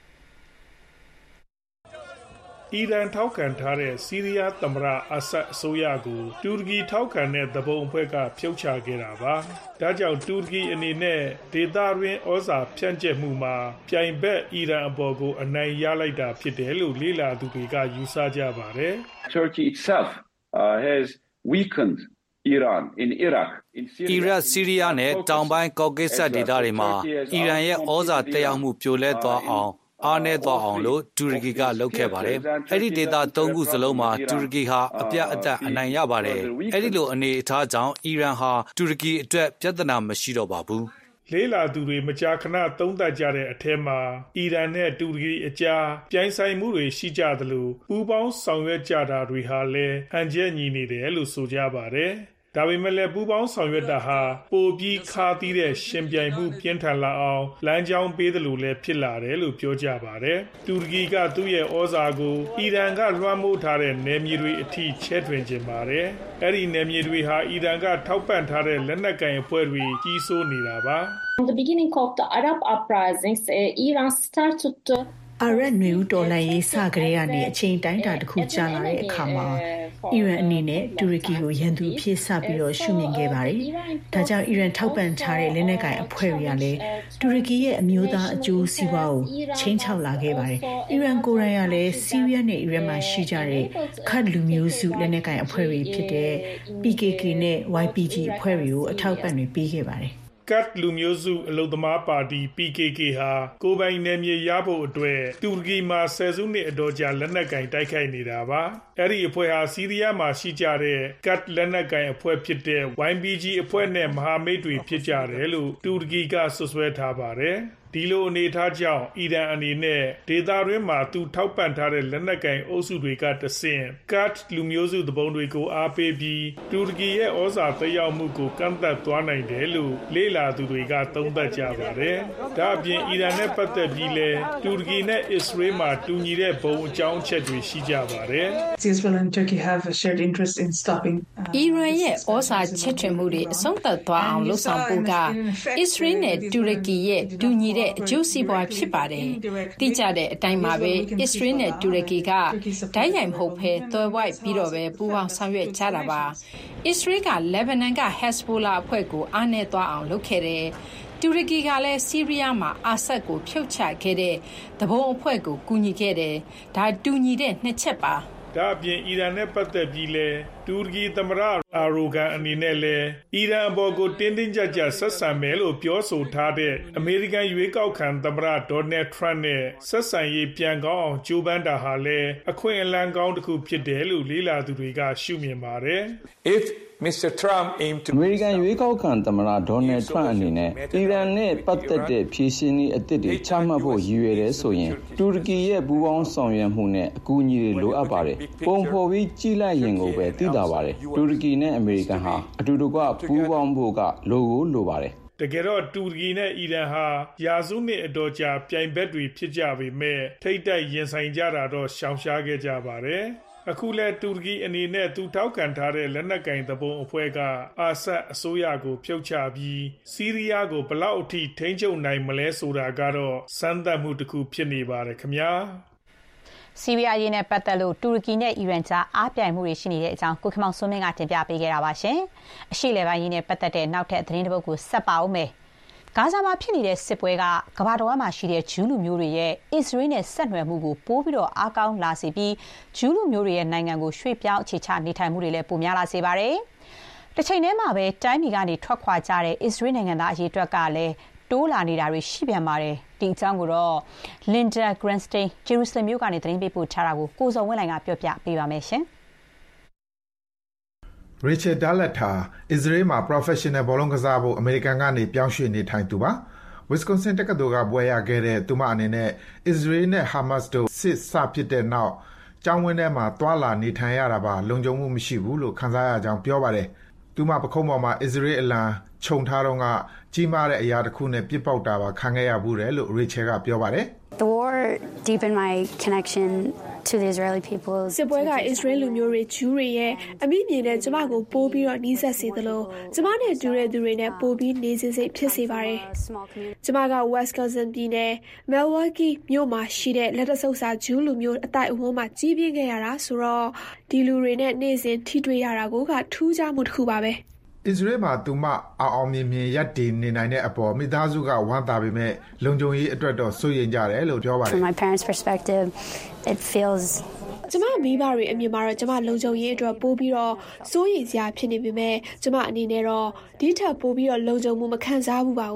အီရန်ထောက်ခံထားတဲ့ဆီးရီးယားသမ္မတအာဆတ်အစိုးရကိုတူရကီထောက်ခံတဲ့သဘုံအဖွဲ့ကဖြုတ်ချခဲ့တာပါ။ဒါကြောင့်တူရကီအနေနဲ့ဒေသတွင်းဩဇာဖြန့်ကျက်မှုမှာပြိုင်ဘက်အီရန်အပေါ်ကိုအနိုင်ရလိုက်တာဖြစ်တယ်လို့လေ့လာသူတွေကယူဆကြပါတယ်။ Turkey itself uh, has weakened Iran in Iraq in Syria အီရတ်ဆီးရီးယားနဲ့တောင်ပိုင်းကော့ကစ်ဆတ်ဒေသတွေမှာအီရန်ရဲ့ဩဇာတက်ရောက်မှုပြိုလဲသွားအောင်အားနည်းသွားအောင်လို့တူရကီကလုပ်ခဲ့ပါတယ်။အဲ့ဒီဒေသသုံးခုစလုံးမှာတူရကီဟာအပြတ်အသတ်အနိုင်ရပါတယ်။အဲ့ဒီလိုအနေအထားကြောင့်အီရန်ဟာတူရကီအတွက်ပြဿနာမရှိတော့ပါဘူး။လေးလာသူတွေမကြာခဏသုံးသပ်ကြတဲ့အထက်မှာအီရန်နဲ့တူရကီအကြားပြိုင်ဆိုင်မှုတွေရှိကြသလိုပူးပေါင်းဆောင်ရွက်ကြတာတွေဟာလည်းဟန်ချက်ညီနေတယ်လို့ဆိုကြပါတယ်။ဒါပေမဲ့လည်းပူပေါင်းဆောင်ရွက်တာဟာပိုပြီးခါသီးတဲ့ရှင်ပြိုင်မှုပြင်းထန်လာအောင်လမ်းကြောင်းပေးတယ်လို့လည်းဖြစ်လာတယ်လို့ပြောကြပါတယ်။တူရကီကသူ့ရဲ့ဩဇာကိုအီရန်ကလွှမ်းမိုးထားတဲ့နယ်မြေတွေအထိချဲ့ထွင်ခြင်းပါတယ်။အဲ့ဒီနယ်မြေတွေဟာအီရန်ကထောက်ပံ့ထားတဲ့လက်နက်ကိုင်အဖွဲ့တွေကြီးစိုးနေတာပါ။ From the beginning of the Arab uprisings, uh, Iran started to အာရတ်နွေဦးတော်လှန်ရေးစကရေကနေအချိန်တိုင်းတာတစ်ခုကြာလာတဲ့အခါမှာအီရန်အနေနဲ့တူရကီကိုရန်သူအဖြစ်စပြီးတော့ရှုမြင်ခဲ့ပါတယ်။ဒါကြောင့်အီရန်ထောက်ပံ့ထားတဲ့လက်နက်ကိုင်အဖွဲ့တွေကလည်းတူရကီရဲ့အမျိုးသားအကျိုးစီးပွားကိုချိန်ချောက်လာခဲ့ပါတယ်။အီရန်ကိုယ်တိုင်ကလည်းဆီးရီးယားနဲ့အီရတ်မှာရှိကြတဲ့ခတ်လူမျိုးစုလက်နက်ကိုင်အဖွဲ့တွေဖြစ်တဲ့ P K K နဲ့ Y P G အဖွဲ့တွေကိုအထောက်ပံ့တွေပေးခဲ့ပါတယ်။ကတ်လူမျိုးစုအလုံသမားပါတီ P K K ဟာကိုယ်ပိုင်နယ်မြေရဖို့အတွက်တူရကီမှာဆယ်စုနှစ်အတော်ကြာလက်နက်ကင်တိုက်ခိုက်နေတာပါအဲ့ဒီအဖွဲ့ဟာဆီးရီးယားမှာရှိကြတဲ့ကတ်လက်နက်ကင်အဖွဲ့ဖြစ်တဲ့ Y P G အဖွဲ့နဲ့မဟာမိတ်တွေဖြစ်ကြတယ်လို့တူရကီကဆွဆွဲထားပါတယ်ဒီလိုအနေထားကြောင့်အီရန်အနေနဲ့ဒေသတွင်းမှာသူထောက်ပံ့ထားတဲ့လက်နက်ကင်အုပ်စုတွေကတဆင့်ကတ်လူမျိုးစုတပုံတွေကိုအားပေးပြီးတူရကီရဲ့ဩဇာသက်ရောက်မှုကိုကန့်သတ်သွားနိုင်တယ်လို့လေ့လာသူတွေကသုံးသပ်ကြပါတယ်။ဒါအပြင်အီရန်နဲ့ပတ်သက်ပြီးလဲတူရကီနဲ့အစ္စရေးမှာတူညီတဲ့ဘုံအကြောင်းအချက်တွေရှိကြပါတယ်။ Israel and Turkey have a shared interest in stopping အီရန်ရဲ့ဩဇာချဲ့ထွင်မှုတွေအဆုံးသတ်သွားအောင်လှုံ့ဆော်ဖို့ကအစ္စရေးနဲ့တူရကီရဲ့တူညီတဲ့အကျိုးစီးပွားဖြစ်ပါတယ်။တိကျတဲ့အတိုင်းမှာပဲအစ္စရေးနဲ့တူရကီကဓာတ်ရိုက်မဟုတ်ဘဲသွယ်ဝိုက်ပြီးတော့ပဲပူးပေါင်းဆောင်ရွက်ကြတာပါ။အစ္စရေးကလက်ဘနန်က Hezbollah အဖွဲ့ကိုအားနည်းသွားအောင်လုပ်ခဲ့တယ်။တူရကီကလည်းဆီးရီးယားမှာအာဆတ်ကိုဖြုတ်ချခဲ့တဲ့တဘုံအဖွဲ့ကိုကူညီခဲ့တယ်။ဒါတူညီတဲ့နှစ်ချက်ပါ။ဒါအပြင်အီရန်နဲ့ပတ်သက်ပြီးလဲတူရကီသမ္မတအာရိုဂန်အနေနဲ့လဲအီရန်အပေါ်ကိုတင်းတင်းကြပ်ကြပ်ဆက်ဆံမယ်လို့ပြောဆိုထားတဲ့အမေရိကန်ရွေးကောက်ခံသမ္မတဒေါ်နယ်ထရန့်နဲ့ဆက်ဆံရေးပြန်ကောင်းအောင်ကြိုးပမ်းတာဟာလဲအခွင့်အလမ်းကောင်းတစ်ခုဖြစ်တယ်လို့လေ့လာသူတွေကရှုမြင်ပါတယ်။ If Mister Trump aimed to အမေရိကန်ရွေးကောက်ခံသမ္မတဒေါ်နယ်ထရန့်အနေနဲ့အီရန်နဲ့ပတ်သက်တဲ့ဖြည့်ရှင်ရေးအသစ်တွေချမှတ်ဖို့ရည်ရွယ်တယ်ဆိုရင်တူရကီရဲ့ပူးပေါင်းဆောင်ရွက်မှုနဲ့အကူအညီတွေလိုအပ်ပါတယ်။ပုံဖော်ပြီးကြည့်လိုက်ရင်ကိုပဲသိတာပါတယ်။တူရကီနဲ့အမေရိကန်ဟာအတူတကွပူးပေါင်းဖို့ကလိုကိုလိုပါတယ်။တကယ်တော့တူရကီနဲ့အီရန်ဟာရာစုနှစ်အတော်ကြာပြိုင်ဘက်တွေဖြစ်ကြပေမဲ့ထိတ်တိုက်ရင်ဆိုင်ကြတာတော့ရှောင်ရှားခဲ့ကြပါတယ်။အခုလဲတူရကီအနေနဲ့သူထောက်ခံထားတဲ့လက်နက်ကင်တပုံအဖွဲ့ကအာဆတ်အစိုးရကိုဖြုတ်ချပြီးဆီးရီးယားကိုဘလောက်အထိထိန်းချုပ်နိုင်မလဲဆိုတာကတော့စမ်းသပ်မှုတစ်ခုဖြစ်နေပါတယ်ခင်ဗျာဆီးရီးယားရေးနဲ့ပတ်သက်လို့တူရကီနဲ့အီရန်ကြားအားပြိုင်မှုတွေရှိနေတဲ့အကြောင်းကိုခင်မောင်စိုးမင်းကတင်ပြပေးခဲ့တာပါရှင်အရှေ့လေပိုင်းရေးနဲ့ပတ်သက်တဲ့နောက်ထပ်သတင်းတစ်ပုဒ်ကိုဆက်ပါဦးမယ်ဂါဇာမှာဖြစ်နေတဲ့စစ်ပွဲကကမ္ဘာတော်မှာရှိတဲ့ဂျူးလူမျိုးတွေရဲ့အစ္စရေးနဲ့ဆက်နွယ်မှုကိုပိုးပြီးတော့အားကောင်းလာစေပြီးဂျူးလူမျိုးတွေရဲ့နိုင်ငံကိုရွှေ့ပြောင်းအခြေချနေထိုင်မှုတွေလည်းပိုများလာစေပါတယ်။တစ်ချိန်တည်းမှာပဲတိုင်းပြည်ကနေထွက်ခွာကြတဲ့အစ္စရေးနိုင်ငံသားအရေးအတွက်ကလည်းတိုးလာနေတာတွေရှိပြန်ပါတယ်။ဒီအကြောင်းကိုတော့ Linda Granstein ဂျေရုဆလင်မြို့ကနေသတင်းပေးပို့ထားတာကိုကိုစုံဝင်းလိုင်ကပြောပြပေးပါမယ်ရှင်။ Rachel Dallatt ဟာအစ္စရေးမှာ professional ဘောလုံးကစားဖို့အမေရိကန်ကနေပြောင်းရွှေ့နေထိုင်သူပါ။ Wisconsin တက္ကသိုလ်ကဘွဲ့ရခဲ့တဲ့သူမအနေနဲ့အစ္စရေးနဲ့ Hamas တို့စစ်စဖြစ်တဲ့နောက်ကျောင်းဝင်းထဲမှာသွာလာနေထိုင်ရတာပါလုံခြုံမှုမရှိဘူးလို့ခံစားရကြောင်းပြောပါတယ်။သူမပခုံးပေါ်မှာအစ္စရေးအလံခြုံထားတော့ကကြီးမားတဲ့အရာတစ်ခုနဲ့ပြစ်ပေါက်တာပါခံခဲ့ရဘူးတယ်လို့ Rachel ကပြောပါတယ်။ The war deepened my connection to the Israeli people. စစ်ပွဲကအစ္စရေးလူမျိုးတွေဂျူးတွေရဲ့အမိမြင်တဲ့ကျမကိုပိုးပြီးတော့နှီးဆက်စေသလိုကျမနဲ့တူတဲ့သူတွေနဲ့ပိုးပြီးနေစေစိတ်ဖြစ်စေပါတယ်။ကျမက Wisconsin ပြည်နယ် Milwaukee မြို့မှာရှိတဲ့လက်တဆုပ်စာဂျူးလူမျိုးအတိုက်အဝန်းမှာကြီးပြင်းခဲ့ရတာဆိုတော့ဒီလူတွေနဲ့နေ့စဉ်ထိတွေ့ရတာကိုကထူးခြားမှုတစ်ခုပါပဲ။အစ္စရေးမှာသူမအောင်အောင်မြင်မြင်ရပ်တည်နေနိုင်တဲ့အပေါ်မိသားစုကဝမ်းသာပေမဲ့လုံခြုံရေးအတွက်တော့စိုးရိမ်ကြတယ်လို့ပြောပါတယ် From my parents' perspective it feels ကျမမိဘတွေအမြင်မှာတော့ကျမလုံခြုံရေးအတွက်ပို့ပြီးတော့စိုးရိမ်စရာဖြစ်နေပေမဲ့ကျမအနေနဲ့တော့ဒီထက်ပို့ပြီးတော့လုံခြုံမှုမခံစားဘူးပါဘူး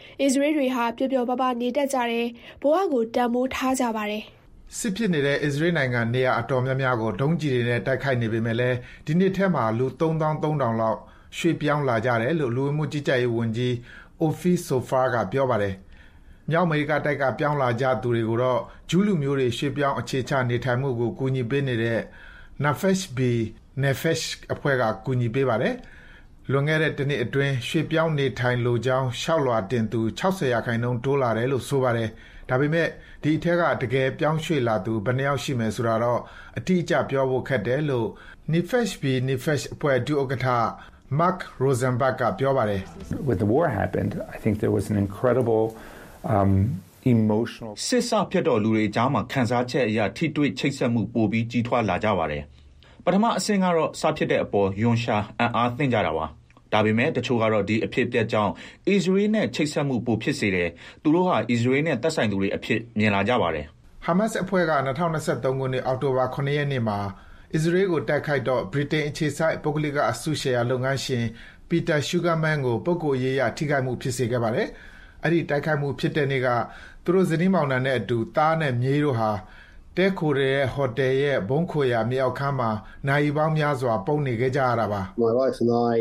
အစ္စရေးတွေဟာပျော်ပျော်ပါးပါးနေတတ်ကြတယ်ဘဝကိုတန်ဖိုးထားကြပါတယ်စစ်ဖြစ်နေတဲ့အစ္စရေးနိုင်ငံနေရာအတော်များများကိုဒုံးကျည်တွေနဲ့တိုက်ခိုက်နေပေမဲ့လည်းဒီနှစ်ထဲမှာလူသုံးသောင်းသုံးထောင်လောက်ရွှေ့ပြောင်းလာကြတယ်လို့လူဝင်မှုကြီးကြပ်ရေးဝန်ကြီး Ofi Sofar ကပြောပါတယ်။မြောက်အမေရိကတိုက်ကပြောင်းလာကြသူတွေကိုတော့ဂျူးလူမျိုးတွေရွှေ့ပြောင်းအခြေချနေထိုင်မှုကိုကူညီပေးနေတဲ့ Nefesh B'Nefesh အဖွဲ့ကကူညီပေးပါတယ်။လွန်ခဲ့တဲ့တစ်နှစ်အတွင်းရွှေ့ပြောင်းနေထိုင်လိုကြောင်းရှောက်လွှာတင်သူ၆၀ရာခိုင်နှုန်းတိုးလာတယ်လို့ဆိုပါတယ်။ဒါပေမဲ့ဒီအထက်ကတကယ်ပြောင်းရွှေ့လာသူဘယ်နှယောက်ရှိမယ်ဆိုတာတော့အတိအကျပြောဖို့ခက်တယ်လို့ Nefesh B'Nefesh အဖွဲ့ဒုဥက္ကဋ္ဌMark Rosenberg ကပြောပါတယ် When the war happened, I think there was an incredible um, emotional စစ်စဖြစ်တော့လူတွေအကြားမှာခံစားချက်အရာထိတွေ့ချိတ်ဆက်မှုပိုပြီးကြီးထွားလာကြပါတယ်။ပထမအဆင့်ကတော့စဖြစ်တဲ့အပေါ်ယွန်ရှာအံ့အားသင့်ကြတာပါ။ဒါပေမဲ့တချို့ကတော့ဒီအဖြစ်ပြက်ကြောင်းအစ္စရေးနဲ့ချိတ်ဆက်မှုပိုဖြစ်စေတယ်။သူတို့ဟာအစ္စရေးနဲ့သက်ဆိုင်သူတွေအဖြစ်မြင်လာကြပါတယ်။ Hamas အဖွဲ့က၂၀၂၃ခုနှစ်အောက်တိုဘာခုနှစ်ရက်နေ့မှာအစ္စရေးကိုတိုက်ခိုက်တော့ဗြိတိန်အခြေစိုက်ပုဂ္ဂလိကအစုရှယ်ယာလုပ်ငန်းရှင် Peter Sugarman ကိုပုဂ္ဂိုလ်ရေးရထိခိုက်မှုဖြစ်စေခဲ့ပါတယ်။အဲ့ဒီတိုက်ခိုက်မှုဖြစ်တဲ့နေ့ကသူတို့ဇနီးမောင်နှံနဲ့အတူသားနဲ့မြေးတို့ဟာတဲခိုတဲ့ဟိုတယ်ရဲ့ဘုံခိုရာမြေအောက်ခန်းမှာနိုင်ပေါင်းများစွာပုန်းနေခဲ့ကြရတာပါ။ My wife and I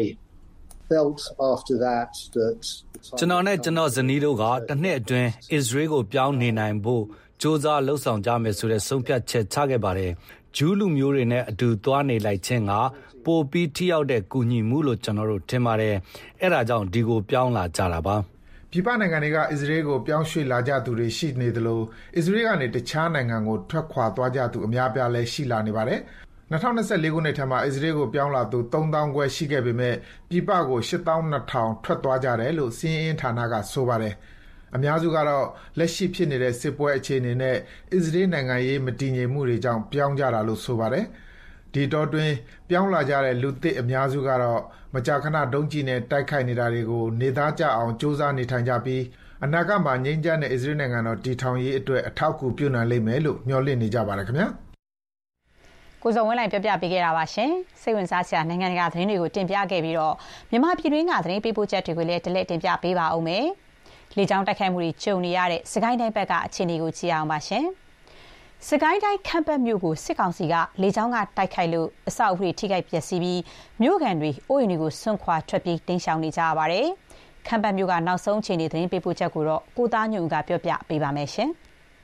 felt after that that ကျွန်တော်နဲ့ကျွန်တော်ဇနီးတို့ကတစ်နှစ်အတွင်းအစ္စရေးကိုပြောင်းနေနိုင်ဖို့စ조사လှုပ်ဆောင်ကြမယ်ဆိုတဲ့ဆုံးဖြတ်ချက်ချခဲ့ပါတယ်။ဂျူးလူမျိုးတွေနဲ့အတူသွားနေလိုက်ခြင်းကပိုပြီးထိရောက်တဲ့ကူညီမှုလို့ကျွန်တော်တို့ထင်ပါတယ်။အဲဒါကြောင့်ဒီကိုပြောင်းလာကြတာပါ။ပြည်ပနိုင်ငံတွေကအစ္စရေးကိုပြောင်းရွှေ့လာကြသူတွေရှိနေသလိုအစ္စရေးကနေတခြားနိုင်ငံကိုထွက်ခွာသွားကြသူအများပြားလည်းရှိလာနေပါတယ်။၂၀၂၄ခုနှစ်ထဲမှာအစ္စရေးကိုပြောင်းလာသူသုံးသောင်းခွဲရှိခဲ့ပေမဲ့ပြည်ပကို၈သောင်းနှစ်ထောင်ထွက်သွားကြတယ်လို့စီးအင်းဌာနကဆိုပါတယ်။အများစုကတော့လက်ရှိဖြစ်နေတဲ့စစ်ပွဲအခြေအနေနဲ့အစ္စရေးနိုင်ငံရေးမတည်ငြိမ်မှုတွေကြောင့်ပြောင်းကြတာလို့ဆိုပါတယ်။ဒီတော့တွင်ပြောင်းလာကြတဲ့လူသစ်အများစုကတော့မကြာခဏဒုံးကျည်နဲ့တိုက်ခိုက်နေတာတွေကိုနေသားကြအောင်စ조사နေထိုင်ကြပြီးအနာဂတ်မှာငြိမ်းချမ်းတဲ့အစ္စရေးနိုင်ငံတော်တည်ထောင်ရေးအတွက်အထောက်အကူပြုနိုင်လိမ့်မယ်လို့မျှော်လင့်နေကြပါတယ်ခင်ဗျာ။ကိုစုံဝင်းလိုက်ပြပြပေးခဲ့တာပါရှင်။စိတ်ဝင်စားစရာနိုင်ငံတကာသတင်းတွေကိုတင်ပြခဲ့ပြီးတော့မြန်မာပြည်တွင်းကသတင်းပေးပို့ချက်တွေကိုလည်းတလက်တင်ပြပေးပါဦးမယ်။လေကြောင်းတိုက်ခိုက်မှုတွေကြုံနေရတဲ့စကိုင်းတိုင်းဘက်ကအခြေအနေကိုကြည့်အောင်ပါရှင်။စကိုင်းတိုင်းခမ်းပတ်မြို့ကိုစစ်ကောင်စီကလေကြောင်းကတိုက်ခိုက်လို့အဆောက်အဦတွေထိခိုက်ပျက်စီးပြီးမြို့ကန်တွေအိုးအိမ်တွေကိုဆွန့်ခွာထွက်ပြေးတိမ်းရှောင်နေကြရပါတယ်။ခမ်းပတ်မြို့ကနောက်ဆုံးအခြေအနေသတင်းပေးပို့ချက်ကိုတော့ကိုသားညွန့်ကပြောပြပေးပါမယ်ရှင်။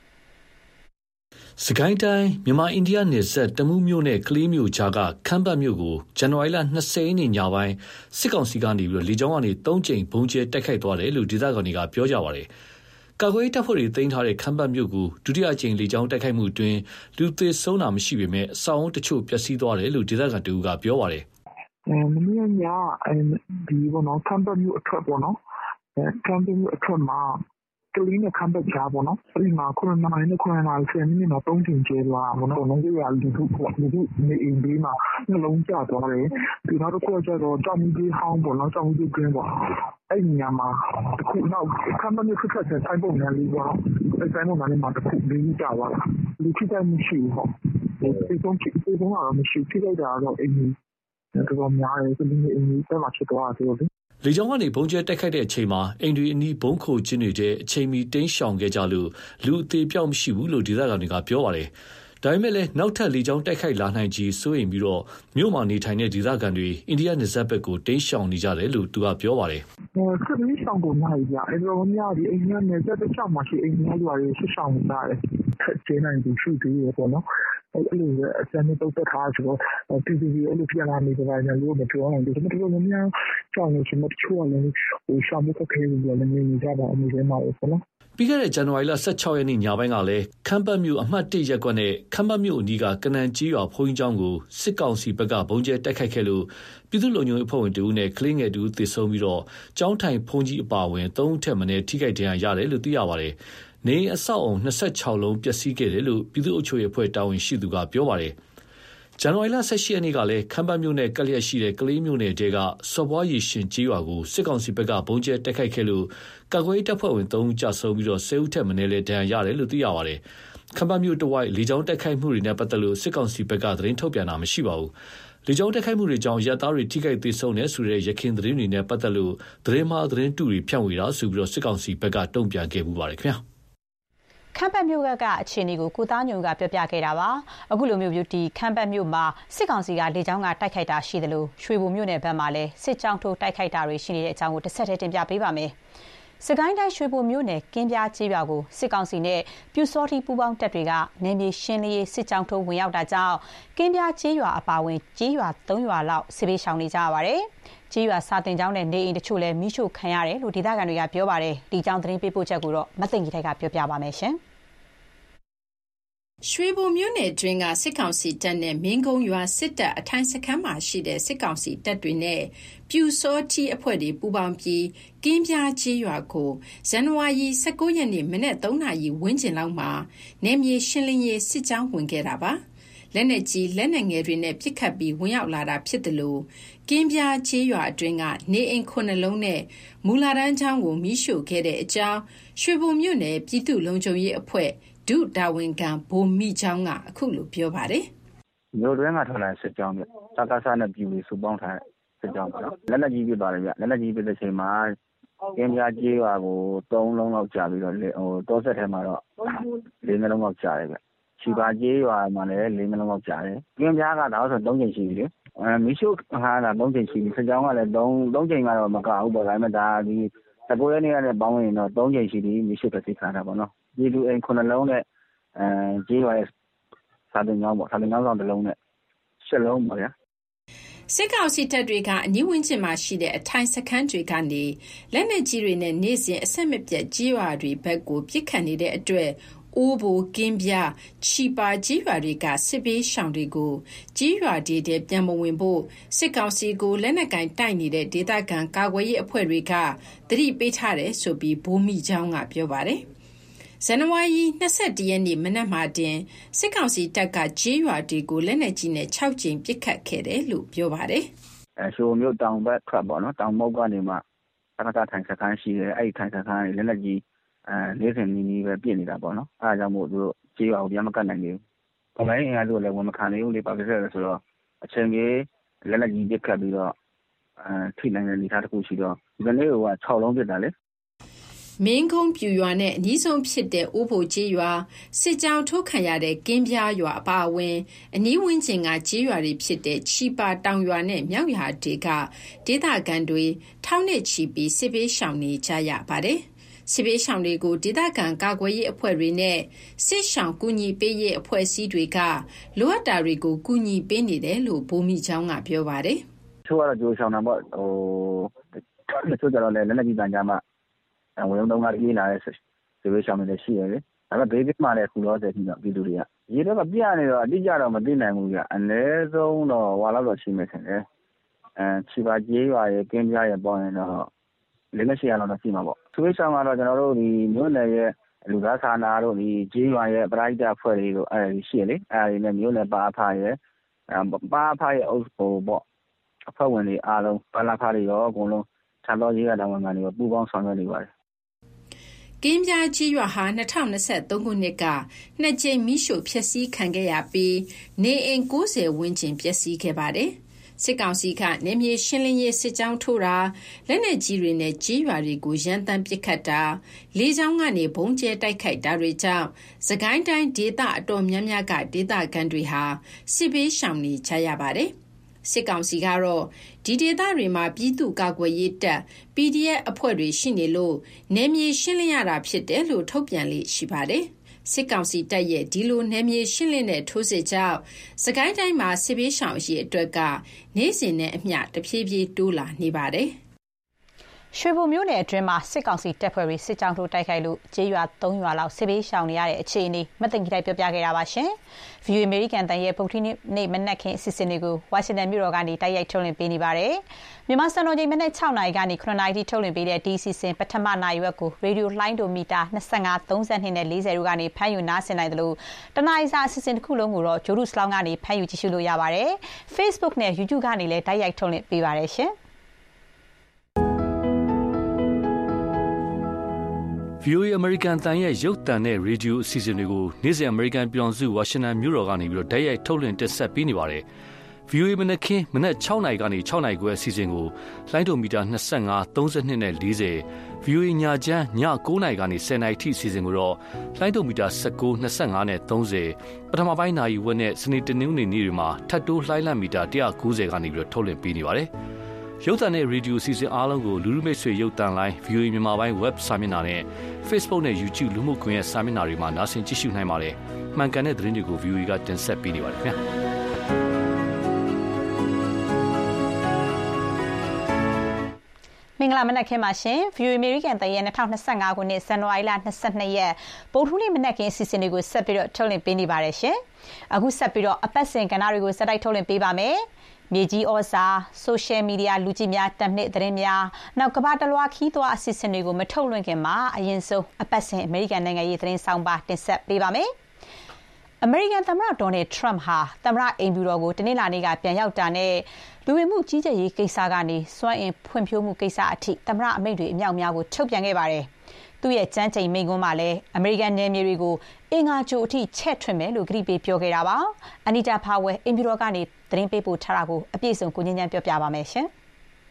စကိုင်းတိုင်းမြန်မာအိန္ဒိယနယ်စပ်တမူးမြို့နဲ့ကလေးမြို့ကြားကခမ်းပတ်မြို့ကိုဇန်နဝါရီလ၂၀ရက်နေ့ညပိုင်းစစ်ကောင်စီကနေပြီးတော့လေကြောင်းကနေ၃ကြိမ်ဘုံကျဲတိုက်ခိုက်သွားတယ်လို့ဒေသခံတွေကပြောကြပါတယ်။ကာကွယ်တပ်ဖွဲ့တွေသိမ်းထားတဲ့ခမ်းပတ်မြို့ကိုဒုတိယအကြိမ်လေကြောင်းတိုက်ခိုက်မှုအတွင်းလူသေဆုံးတာမရှိပေမဲ့အဆောက်အဦတချို့ပျက်စီးသွားတယ်လို့ဒေသခံတူကပြောပါတယ်။အဲမနေ့ညအဲဒီဘောနော်ခမ်းပတ်မြို့အထွက်ပေါ့နော်။အဲခမ်းပတ်မြို့အထွက်မှာကလေးနဲ့ခမ်းပတ်ကြားပေါ့နော်။အဲဒီမှာခုနနာရီနဲ့ခုနနာရီဆယ်မိနစ်တော့သုံးချိန်ကျဲသွားဘောနော်။လုံးဝရလူထုပေါ့လူထုနေအိမ်ဘေးမှာနှလုံးကျသွားတယ်။ဒီနောက်တစ်ခုကျတော့ကြောင်မီးကြီးဟောင်းပေါ့နော်။ကြောင်မီးကြီးကင်းပေါ့။အဲ့ဒီညမှာတခုနောက်ခမ်းပတ်မြို့ထွက်တဲ့ဆိုင်ပုံနဲ့လေးပေါ့နော်။အဲ့ဆိုင်ပုံနဲ့မှာတခုလေးကျသွားတာ။လူထိတဲ့မရှိဘူးပေါ့။ဒီဆုံးဒီဆုံးကတော့မရှိထိတဲ့တာတော့အင်းတော်တော်များတယ်ဒီနေ့အင်းဆက်မှာဖြစ်သွားတယ်လေလေကြောင်းကနေဘုံကျဲတိုက်ခိုက်တဲ့အချိန်မှာအိမ်တွေအနီးဘုံခိုချင်းတွေတဲ့အချိန်မီတင်းရှောင်ခဲ့ကြလို့လူအသေးပြောက်မရှိဘူးလို့ဒေသခံတွေကပြောပါတယ်။ဒါပေမဲ့လည်းနောက်ထပ်လေကြောင်းတိုက်ခိုက်လာနိုင်ကြီးစိုးရိမ်ပြီးတော့မြို့မှာနေထိုင်တဲ့ဒေသခံတွေအိန္ဒိယနယ်စပ်ဘက်ကိုတင်းရှောင်နေကြတယ်လို့သူကပြောပါတယ်။အဲစစ်မီးရှောင်ပုံများကြီးပြအဲလိုများဒီအိန္ဒိယနယ်စပ်တစ်ချောင်းမှာရှိအိန္ဒိယလူတွေရှောင်နေကြတယ်။ဆက်ကျနိုင်ပြီးရှိသေးတယ်ပေါ့နော်။အဲ့လိုအစမ်းနဲ့တော့ထားဆိုတော့ပြည်သူတွေအဲ့လိုပြန်လာနေကြတယ်လို့မပြောနိုင်ဘူးဒါပေမဲ့တို့များကြောင်လို့ရှိမှတချို့ကလည်းဟိုရှောင်းဖို့ခဲလို့လည်းနေနေကြတာအမှုတွေမှာပေါ့နော်ပြီးခဲ့တဲ့ဇန်နဝါရီလ၁၆ရက်နေ့ညပိုင်းကလည်းခမ်းပတ်မြို့အမှတ်၁ရပ်ကွက်နဲ့ခမ်းပတ်မြို့အနီးကကနန်ကြီးရွာဘုန်းကြီးကျောင်းကိုစစ်ကောင်စီဘက်ကဘုံကျဲတိုက်ခိုက်ခဲ့လို့ပြည်သူ့လုံခြုံရေးအဖွဲ့ဝင်တူနဲ့ကလေးငယ်တူသေဆုံးပြီးတော့ကျောင်းထိုင်ဘုန်းကြီးအပါအဝင်၃ဦးထက်မနည်းထိခိုက်ဒဏ်ရာရတယ်လို့သိရပါတယ်နေအဆောက်အုံ၂၆လုံးပျက်စီးခဲ့တယ်လို့ပြည်သူ့အုပ်ချုပ်ရေးအဖွဲ့တာဝန်ရှိသူကပြောပါတယ်။ဇန်နဝါရီလ၁၈ရက်နေ့ကလည်းခမ်းပတ်မြို့နယ်ကလျက်ရှိတဲ့ကလေးမြို့နယ်တဲကစော်ဘွားရီရှင်ကြီးရွာကိုစစ်ကောင်စီဘက်ကဘုံကျဲတိုက်ခိုက်ခဲ့လို့ကာကွယ်တပ်ဖွဲ့ဝင်၃ဦးကြာဆုံးပြီးတော့၁၀ဦးထက်မနည်းလည်းဒဏ်ရာရတယ်လို့သိရပါတယ်။ခမ်းပတ်မြို့တဝိုက်လေကြောင်းတိုက်ခိုက်မှုတွေနဲ့ပတ်သက်လို့စစ်ကောင်စီဘက်ကသတင်းထုတ်ပြန်တာမရှိပါဘူး။လေကြောင်းတိုက်ခိုက်မှုတွေကြောင့်ရဲသားတွေထိခိုက်သေးဆုံးနေဆိုတဲ့ရခိုင်သတင်းတွေနဲ့ပတ်သက်လို့သတင်းမှားသတင်းတူတွေဖြန့်ဝေတာဆိုပြီးတော့စစ်ကောင်စီဘက်ကတုံ့ပြန်ခဲ့မှုပါတယ်ခင်ဗျာ။ခမ်းပတ်မြို့ကအခြေအနေကိုကိုသားညုံကပြောပြခဲ့တာပါအခုလိုမျိုးဒီခမ်းပတ်မြို့မှာစစ်ကောင်စီကလေကြောင်းကတိုက်ခိုက်တာရှိတယ်လို့ရွှေဘုံမြို့နယ်ဘက်မှာလည်းစစ်ကြောင်းထိုးတိုက်ခိုက်တာတွေရှိနေတဲ့အကြောင်းကိုတစ်ဆက်တည်းတင်ပြပေးပါမယ်စကိုင်းတိုင်းရွှေဘုံမြို့နယ်ကင်းပြားကျေးရွာကိုစစ်ကောင်စီနဲ့ပြူစောတိပူးပေါင်းတပ်တွေကနယ်မြေရှင်းလင်းရေးစစ်ကြောင်းထိုးဝင်ရောက်တာကြောင့်ကင်းပြားကျေးရွာအပါအဝင်ကျေးရွာသုံးရွာလောက်စစ်ဘေးရှောင်နေကြရပါတယ်ကျေးရွာစာတင်ကျောင်းနဲ့နေအိမ်တချို့လည်းမိရှို့ခံရတယ်လို့ဒေသခံတွေကပြောပါတယ်ဒီကြောင်းသတင်းပေးပို့ချက်ကိုတော့မသိင်ကြီးထိုက်ကပြောပြပါမယ်ရှင်ရွှေဘုံမြို့နယ်တွင်းကစစ်ကောင်စီတပ်နဲ့မင်းကုန်းရွာစစ်တပ်အထိုင်စခန်းမှာရှိတဲ့စစ်ကောင်စီတပ်တွေနဲ့ပြူစောတိအဖွဲ့တွေပူးပေါင်းပြီးကင်းပြားကျေးရွာကိုဇန်နဝါရီ၁၉ရက်နေ့မနက်၃နာရီဝန်းကျင်လောက်မှာနယ်မြေရှင်းလင်းရေးစစ်ကြောင်းဝင်ခဲ့တာပါလက်နက်ကြီးလက်နက်ငယ်တွေနဲ့ပစ်ခတ်ပြီးဝင်ရောက်လာတာဖြစ်တယ်လို့ကင်းပြားကျေးရွာအတွင်းကနေအိမ်ခုနှစ်လုံးနဲ့မူလာတန်းချောင်းကိုမိရှို့ခဲ့တဲ့အကြောင်းရွှေဘုံမြို့နယ်ပြည်သူ့လုံခြုံရေးအဖွဲ့ဒုတာဝန်ခံဘိုမိချောင်းကအခုလိုပြောပါတယ်။မြို့တွင်းကထွက်လာစစ်ကြောင်းပြစကားစားနဲ့ပြည်ပြီးစုပေါင်းထားစစ်ကြောင်းပေါ့နော်။လက်လက်ကြီးပြပါတယ်ဗျ။လက်လက်ကြီးပြတဲ့ချိန်မှာကင်းပြားကြီးရွာကိုသုံးလုံးလောက်ကြာပြီးတော့ဟိုတောဆက်ထဲမှာတော့လေးနှလုံးလောက်ကြာတယ်ဗျ။ချီပါကြီးရွာမှာလည်းလေးနှလုံးလောက်ကြာတယ်။ကင်းပြားကတော့ဆိုသုံးချိန်ရှိပြီလေ။အဲမီရှို့ဟာကသုံးချိန်ရှိပြီစစ်ကြောင်းကလည်းသုံးသုံးချိန်ကတော့မကဘူးပေါ့ဒါပေမဲ့ဒါဒီတကူရနေရတဲ့ပေါင်းရင်တော့သုံးချိန်ရှိပြီမီရှို့တစ်စိခါတာပေါ့နော်။ဒီလူအိမ်ခုနှလုံးနဲ့အဲကြေးရွာရဲ့စာတင်ကြောင်းပေါ့စာတင်ကြောင်းဆောင်တစ်လုံးနဲ့ရှစ်လုံးပါဗျာစစ်ကောင်စီတပ်တွေကအနီးဝန်းကျင်မှာရှိတဲ့အထိုင်စခန်းတွေကနေလက်နက်ကြီးတွေနဲ့နေ့စဉ်အဆက်မပြတ်ကြေးရွာတွေဘက်ကိုပစ်ခတ်နေတဲ့အတွက်အိုးဘိုကင်းပြချီပါကြေးရွာတွေကစစ်ဘေးရှောင်တွေကိုကြေးရွာတွေတဲ့ပြန်မဝင်ဖို့စစ်ကောင်စီကိုလက်နက်ကင်တိုက်နေတဲ့ဒေသခံကာကွယ်ရေးအဖွဲ့တွေကသတိပေးထားတယ်ဆိုပြီးဘိုးမိချောင်းကပြောပါတယ်ဇန်နဝါရီ၂၁ရက်နေ့မနက်မှတင်စစ်ကောင်စီတပ်ကကြေးရွာတွေကိုလက်နက်ကြီးနဲ့၆ကြိမ်ပစ်ခတ်ခဲ့တယ်လို့ပြောပါတယ်။အဲရှိုမျိုးတောင်ဘက်ထွက်ပေါ့နော်တောင်မုတ်ကနေမှအကတာထိုင်စခန်းရှိတယ်အဲ့ဒီထိုင်စခန်းလက်နက်ကြီးအဲလေးစင်နီးနီးပဲပြစ်နေတာပေါ့နော်။အဲဒါကြောင့်မို့သူတို့ကြေးရွာကိုပြန်မကတ်နိုင်ဘူး။ဘာလဲအင်အားတို့လည်းဝန်မခံနိုင်ဘူးလေပါပြည့်တယ်ဆိုတော့အချိန်ကြီးလက်နက်ကြီးပစ်ခတ်ပြီးတော့အဲထိနိုင်တဲ့အနေအထားတစ်ခုရှိတော့ဒီနေ့က၆လုံးပစ်တာလေမင်းကုန်းပြူရွာနဲ့အနီးဆုံးဖြစ်တဲ့အိုးဘိုကျေးရွာစစ်ကြောင်းထိုးခံရတဲ့ကင်းပြားရွာအပါအဝင်အနီးဝန်းကျင်ကကျေးရွာတွေဖြစ်တဲ့ချီပါတောင်ရွာနဲ့မြောက်ရွာတွေကဒေသခံတွေထောင်းနဲ့ချီပြီးစစ်ဘေးရှောင်နေကြရပါတယ်။စစ်ဘေးရှောင်တွေကိုဒေသခံကာကွယ်ရေးအဖွဲ့တွေနဲ့စစ်ရှောင်ကူညီပေးရေးအဖွဲ့အစည်းတွေကလိုအပ်တာတွေကိုကူညီပေးနေတယ်လို့ဘိုးမိချောင်းကပြောပါတယ်။သူကတော့ကြိုးဆောင်တာပေါ့ဟိုတချို့ကျတော့လည်းလက်နက်ကြီးတန်ကြမှာဝင်တော့ကပြေးလာတဲ့ဒီဝေးဆောင်နေတဲ့ရှိရတယ်။ဒါပေမဲ့ဘေးကမှလည်းခုလောဆယ်ရှိတော့ပြည်သူတွေကရေတော့ပြရနေတော့အတိအကျတော့မသိနိုင်ဘူးကြာ။အနည်းဆုံးတော့ဟွာလောက်တော့ရှိမယ်ထင်တယ်။အဲချီပါကြီးရွာရဲ့ကင်းပြားရဲ့ပေါင်းရင်တော့လေးနဲ့ရှိရလောက်တော့ရှိမှာပေါ့။သူဝေးဆောင်ကတော့ကျွန်တော်တို့ဒီမြို့နယ်ရဲ့လူသားစာနာတို့ဒီကြီးရွာရဲ့ပရိုက်တာဖွဲ့တွေတို့အဲဒီရှိရလေ။အဲဒီနဲ့မြို့နယ်ပါအဖရဲ့ပါအဖရဲ့အုပ်ဟိုပေါ့အဖွဲ့ဝင်တွေအားလုံးပါလာဖားတွေရောအကုန်လုံးထပ်တော့ရေးရတဲ့ဝန်ခံတွေပူပေါင်းဆောင်ရွက်နေပါတယ်ကင်းပြားကြီးရွာဟာ၂၀၂၃ခုနှစ်ကနှစ်ကြိမ်မိရှို့ဖျက်ဆီးခံခဲ့ရပြီးနေအိမ်၉၀ဝန်းကျင်ပျက်စီးခဲ့ပါတယ်။စစ်ကောင်စီကနေမြေရှင်းလင်းရေးစစ်ကြောင်းထိုးတာလက်နက်ကြီးတွေနဲ့ကြီးရွာတွေကိုရန်တမ်းပစ်ခတ်တာလေကြောင်းကနေဘုံကျဲတိုက်ခိုက်တာတွေကြောင့်စကိုင်းတိုင်းဒေသအတော်များများကဒေသခံတွေဟာစစ်ဘေးရှောင်နေကြရပါတယ်။စစ်ကောင်စီကတော့ဒီဒေသတွေမှာပြည်သူ့ကာကွယ်ရေးတပ် ပီဒီအက်ဖ် အဖွဲ့တွေရှိနေလို့နယ်မြေရှင်းလင်းရတာဖြစ်တယ်လို့ထုတ်ပြန်လေ့ရှိပါတယ်။စစ်ကောင်စီတပ်ရဲ့ဒီလိုနယ်မြေရှင်းလင်းတဲ့ထိုးစစ်ကြောင့်စကိုင်းတိုင်းမှာစစ်ဘေးရှောင်အရေးအတွက်ကနေ့စဉ်နဲ့အမျှတဖြည်းဖြည်းတိုးလာနေပါတယ်။ရွှေဘုံမြို့နယ်အတွင်းမှာစစ်ကောင်စီတပ်ဖွဲ့တွေစစ်ကြောင်းထိုးတိုက်ခိုက်လို့ကျေးရွာ၃ရွာလောက်စစ်ဘေးရှောင်နေရတဲ့အခြေအနေမသိင်ကြီးတိုက်ပြောပြခဲ့တာပါရှင်။ View American တန်ရဲ့ပုတ်ထီနေ့မနက်ခင်းအစီအစဉ်တွေကိုဝါရှင်တန်မြို့တော်ကနေတိုက်ရိုက်ထုတ်လွှင့်ပေးနေပါတယ်။မြန်မာစံတော်ချိန်မနက်၆နာရီကနေခုနှစ်နာရီထိထုတ်လွှင့်ပေးတဲ့ဒီအစီအစဉ်ပထမနာရီဝက်ကိုရေဒီယိုလှိုင်းဒိုမီတာ၂၅ ၃၂နဲ့၄၀တို့ကနေဖမ်းယူနားဆင်နိုင်တယ်လို့တနအီစာအစီအစဉ်တစ်ခုလုံးကိုတော့ဂျိုဒုစလောင်းကနေဖမ်းယူကြည့်ရှုလို့ရပါတယ်။ Facebook နဲ့ YouTube ကနေလည်းတိုက်ရိုက်ထုတ်လွှင့်ပေးပါတယ်ရှင်။ဗွီအိုအေ American တန်ရဲ့ရုပ်သံနဲ့ရေဒီယိုအစီအစဉ်တွေကိုနေ့စဉ် American ပြည်ထောင်စုဝါရှင်တန်မြို့တော်ကနေပြီးတော့တိုက်ရိုက်ထုတ်လွှင့်တင်ဆက်ပေးနေပါတယ်။ ဗွီအိုအေ မနက်ခင်းမနက်၆နာရီကနေ၆နာရီခွဲအစီအစဉ်ကိုလိုင်းဒိုမီတာ၂၅ ၃၂နဲ့၄၀ ဗွီအိုအေညချမ်းည၉နာရီကနေ၁၀နာရီထိအစီအစဉ်ကိုတော့လိုင်းဒိုမီတာ၁၉ ၂၅နဲ့၃၀ပထမပိုင်းနာရီဝက်နဲ့စနေတနင်္ဂနွေနေ့တွေမှာထပ်တိုးလှိုင်းလံမီတာ၁၉၀ကနေပြီးတော့ထုတ်လွှင့်ပေးနေပါတယ်။ရုပ်သံနဲ့ရေဒီယိုအစီအစဉ်အားလုံးကိုလူလူမိတ်ဆွေရုပ်သံလိုင်း ဗွီအိုအေ မြန်မာပိုင်း web စာမျက်နှာနဲ့ Facebook နဲ့ YouTube လူမှုကွန်ရက်စာမျက်နှာတွေမှာနားဆင်ကြည့်ရှုနိုင်ပါတယ်။မှန်ကန်တဲ့သတင်းတွေကို ဗွီအိုအေကတင်ဆက်ပေးနေပါတယ်ခင်ဗျာ။မင်္ဂလာမနက်ခင်းပါရှင် ဗွီအိုအေ American တန်ရဲ့၂၀၂၅ခုနှစ်ဇန်နဝါရီလ၂၂ရက်ဗုဒ္ဓဟူးနေ့မနက်ခင်းအစီအစဉ်တွေကိုဆက်ပြီးတော့ထုတ်လွှင့်ပေးနေပါတယ်ရှင်။အခုဆက်ပြီးတော့အပတ်စဉ်ကဏ္ဍတွေကိုစက်တိုက်ထုတ်လွှင့်ပေးပါမယ်။မြေကြီးဩဇာ social media လူကြည့်များတနှစ်သတင်းများနောက်ကမ္ဘာတလွှာခီးသွွားအစီအစဉ်တွေကိုမထုတ်လွှင့်ခင်မှာအရင်ဆုံးအပတ်စဉ် American နိုင်ငံရေးသတင်းဆောင်ပါတင်ဆက်ပေးပါမယ်။ American သမ္မတ Donald Trump ဟာသမ္မတအိမ်ဖြူတော်ကိုတနင်္လာနေ့ကပြန်ရောက်တာနဲ့လူဝင်မှုကြီးကြပ်ရေးကိစ္စကနေစွမ်းအင်ဖွံ့ဖြိုးမှုကိစ္စအထိသမ္မတအမိန့်တွေအမြောက်အများကိုထုတ်ပြန်ခဲ့ပါတယ်။သူ့ရဲ့ကြမ်းကြိမ်မိန့်ခွန်းမှာလည်း American နယ်မြေတွေကိုအင်္ဂါကြိုအထိချဲ့ထွင်မယ်လို့ကတိပေးပြောခဲ့တာပါ။ Anita Powell အိမ်ဖြူတော်ကနေသတင်းပေးပို့ထားတာကိုအပြည့်စုံကိုညဉ့်ညံပြောပြပါမယ်ရှင်။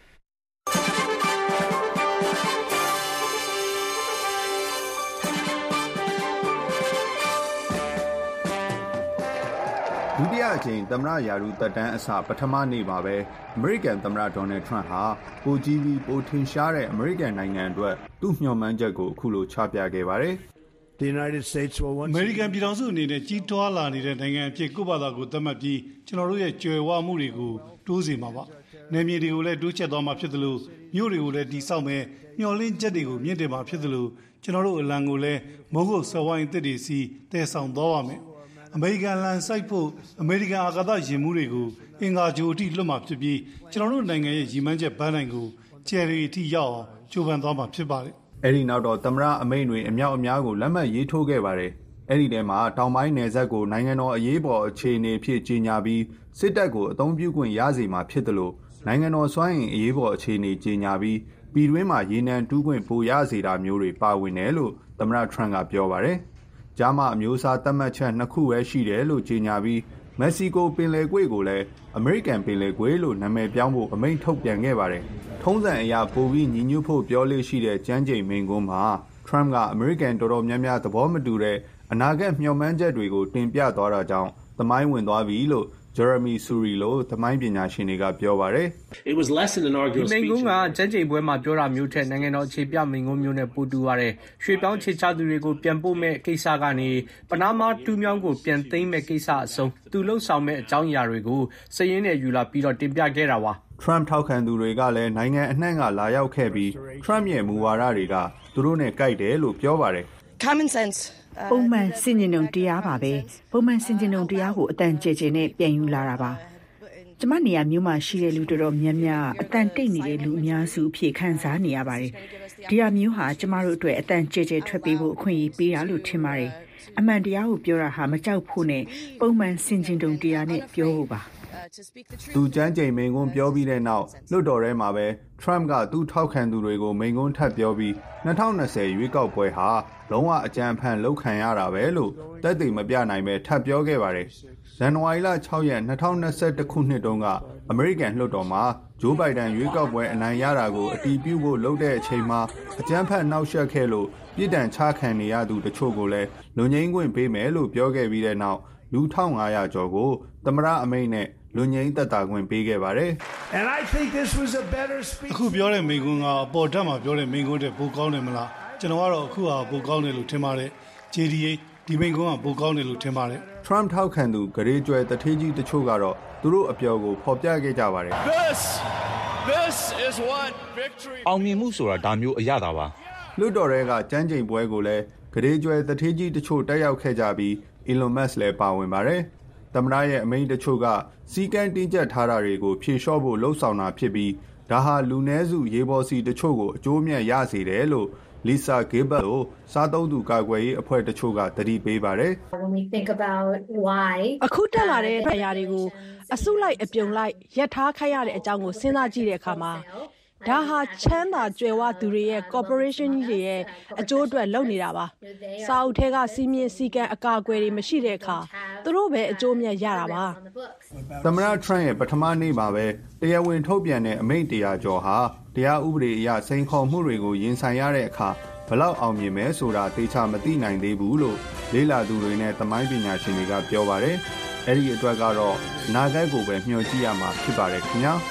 ဒုတိယအကြိမ်သမ္မတရာထူးသက်တမ်းအစပထမနေ့မှာပဲအမေရိကန်သမ္မတဒေါ်နယ်ထရန့်ဟာပိုကြီးပြီးပိုထင်ရှားတဲ့အမေရိကန်နိုင်ငံအတွက်သူ့မျှော်မှန်းချက်ကိုအခုလိုချပြခဲ့ပါတယ်။ The United States will once အမေရိကန်ပြည်ထောင်စုအနေနဲ့ကြီးထွားလာနေတဲ့နိုင်ငံအဖြစ်ကိုယ့်ဘာသာကိုသတ်မှတ်ပြီးကျွန်တော်တို့ရဲ့ကြွယ်ဝမှုတွေကိုတိုးစေမှာပါ။နယ်မြေတွေကိုလည်းတိုးချဲ့သွားမှာဖြစ်သလိုမြို့တွေကိုလည်းတည်ဆောက်မယ်မျှော်လင့်ချက်တွေကိုမြင့်တင်မှာဖြစ်သလိုကျွန်တော်တို့အလံကိုလည်းမုတ်ဟုတ်ဆဝိုင်းအသစ်တွေစီတည်ဆောင်သွားပါမယ်။အမေရိကန်လန်စိုက်ဖို့အမေရိကန်အာကာသယာဉ်မှုတွေကိုအင်္ဂါဂြိုဟ်အထိလွှတ်မှာဖြစ်ပြီးကျွန်တော်တို့နိုင်ငံရဲ့ရည်မှန်းချက်ပန်းတိုင်ကိုကျယ်ရီအထိရောက်အောင်ကြိုးပမ်းသွားမှာဖြစ်ပါတယ်။အဲဒီနောက်တော့သမ္မတအမိန့်တွေအမြောက်အများကိုလက်မှတ်ရေးထိုးခဲ့ပါတယ်။အဲဒီထဲမှာတောင်ပိုင်းနယ်စပ်ကိုနိုင်ငံတော်အရေးပေါ်အခြေအနေဖြစ်ကြီးညာပြီးစစ်တပ်ကိုအသုံးပြုခွင့်ရစေမှာဖြစ်တယ်လို့နိုင်ငံတော်စွမ်းအင်အရေးပေါ်အခြေအနေကြီးညာပြီးပြည်တွင်းမှာရေနံတူးခွင့်ပိုရစေတာမျိုးတွေပါဝင်တယ်လို့သမ္မတထရန့်ကပြောပါတယ်။ဂျာမအမျိုးအစားသတ်မှတ်ချက်နှစ်ခုပဲရှိတယ်လို့ကြေညာပြီးမက္ကဆီကိုပင်လယ်ကွေ့ကိုလည်းအမေရိကန်ပင်လယ်ကွေ့လို့နာမည်ပြောင်းဖို့အမိန့်ထုတ်ပြန်ခဲ့ပါတယ်။ထုံးစံအရပိုပြီးညီညွတ်ဖို့ပြောလို့ရှိတဲ့ကြမ်းကြိမ်မိန့်ခွန်းမှာထရန့်ကအမေရိကန်တော်တော်များများသဘောမတူတဲ့အနာဂတ်မျှော်မှန်းချက်တွေကိုတင်ပြသွားတာကြောင့်သမိုင်းဝင်သွားပြီလို့ဂျယ်ရမီဆူရီလိုသမိုင်းပညာရှင်တွေကပြောပါတယ်။ It was less than an inaugural speech. မိန့်ခွန်းကကြမ်းကြိမ်ပွဲမှာပြောတာမျိုးထက်နိုင်ငံတော်အခြေပြမိန့်ခွန်းမျိုးနဲ့ပိုတူပါတယ်။ရွှေပြောင်းချေချသူတွေကိုပြန်ပို့မဲ့ကိစ္စကနေပနားမားတူးမြောင်းကိုပြန်သိမ်းမဲ့ကိစ္စအဆုံးသူလှုပ်ဆောင်မဲ့အကြောင်းအရာတွေကိုစည်ရင်းနဲ့ယူလာပြီးတော့တင်ပြခဲ့တာပါ။ Trump ထောက်ခံသူတွေကလည်းနိုင်ငံအနှံ့ကလာရောက်ခဲ့ပြီး Trump ရဲ့မူဝါဒတွေကသူတို့နဲ့ကိုက်တယ်လို့ပြောပါတယ်။ Common senseပုံမှန်စင်ကျင်ုံတရားပါပဲပုံမှန်စင်ကျင်ုံတရားကိုအတန်ကျဲကျဲနဲ့ပြန်ယူလာတာပါကျမနေရာမျိုးမှာရှိတဲ့လူတော်တော်များများအတန်တိတ်နေတဲ့လူအများစုအဖြစ်ခံစားနေရပါတယ်ဒီဟာမျိုးဟာကျမတို့အတွက်အတန်ကျဲကျဲထွက်ပေးဖို့အခွင့်အရေးပေးတာလို့ထင်ပါတယ်အမှန်တရားကိုပြောတာဟာမကြောက်ဖို့နဲ့ပုံမှန်စင်ကျင်ုံတရားနဲ့ပြောဖို့ပါသူကြမ်းကြိမ်မိန်ကွန်းပြောပြီးတဲ့နောက်လွှတ်တော်ထဲမှာပဲ Trump ကသူ့ထောက်ခံသူတွေကိုမိန်ကွန်းထပ်ပြောပြီး၂၀၂၀ရွေးကောက်ပွဲဟာလုံးဝအကြမ်းဖက်လုပ်ခံရတာပဲလို့တက်သိမပြနိုင်ပဲထပ်ပြောခဲ့ပါတယ်။ဇန်နဝါရီလ၆ရက်၂၀၂၁ခုနှစ်တုန်းကအမေရိကန်လွှတ်တော်မှာဂျိုးဘိုင်ဒန်ရွေးကောက်ပွဲအနိုင်ရတာကိုအတည်ပြုဖို့လုပ်တဲ့အချိန်မှာအကြမ်းဖက်နှောက်ယှက်ခဲ့လို့ပြည်တံချခံနေရသူတချို့ကိုလည်းလွန်ငင်းခွင့်ပေးမယ်လို့ပြောခဲ့ပြီးတဲ့နောက်လူ၁၅၀၀ကျော်ကိုသမ္မတအမိန့်နဲ့လွန်ငင်းသက်သာခွင့်ပေးခဲ့ပါတယ်။ And I think this was a better speech အခုပြောတဲ့မိန့်ခွန်းကအပေါ်ဓာတ်မှာပြောတဲ့မိန့်ခွန်းတဲ့ပိုကောင်းတယ်မလားကျွန်တော်ကတော့အခုဟာပိုကောင်းတယ်လို့ထင်ပါတယ် J D A ဒီမိန့်ခွန်းကပိုကောင်းတယ်လို့ထင်ပါတယ် Trump ထောက်ခံသူဂရေကျွဲတထေးကြီးတချို့ကတော့သူတို့အပျော်ကိုဖော်ပြခဲ့ကြပါတယ် This this is what victory အောင်မြင်မှုဆိုတာဒါမျိုးအရသာပါလွှတ်တော်တွေကကြမ်းကြိမ်ပွဲကိုလည်းဂရေကျွဲတထေးကြီးတချို့တက်ရောက်ခဲ့ကြပြီး Elon Musk လည်းပါဝင်ပါတယ်သမ္မတရဲ့အမိန့်တချို့ကစီကံတင်းကျပ်ထားတာတွေကိုဖြေလျှော့ဖို့လှုံ့ဆော်တာဖြစ်ပြီးဒါဟာလူနည်းစုရေပေါ်စီတချို့ကိုအကျိုးမြတ်ရစေတယ်လို့ Lisa Gilbert ကိုစားသုံးသူကာကွယ်ရေးအဖွဲ့တချို့ကသတိပေးပါတယ်။ When we think about why အခုတက်လာတဲ့အရာတွေကိုအစုလိုက်အပြုံလိုက်ရပ်ထားခိုင်းရတဲ့အကြောင်းကိုစဉ်းစားကြည့်တဲ့အခါမှာဒါဟာချမ်းသာကြွယ်ဝသူတွေရဲ့ corporation ကြီးတွေရဲ့အကျိုးအတွက်လုပ်နေတာပါ။စာအုပ်ထဲကစီမင်းစည်းကမ်းအကာအကွယ်တွေမရှိတဲ့အခါသူတို့ပဲအကျိုးမြတ်ရတာပါ။သမ္မတ Trump ရဲ့ပထမနေ့မှာပဲတရားဝင်ထုတ်ပြန်တဲ့အမိန့်တရာကျော်ဟာတရားဥပဒေအရစိန်ခေါ်မှုတွေကိုရင်ဆိုင်ရတဲ့အခါဘလောက်အောင်မြင်မဲဆိုတာသေချာမသိနိုင်သေးဘူးလို့လေ့လာသူတွေနဲ့သမိုင်းပညာရှင်တွေကပြောပါတယ်။အဲ့ဒီအတွက်ကတော့နာဂတ်ကိုပဲမျှော်ကြည့်ရမှာဖြစ်ပါတယ်ခင်ဗျာ။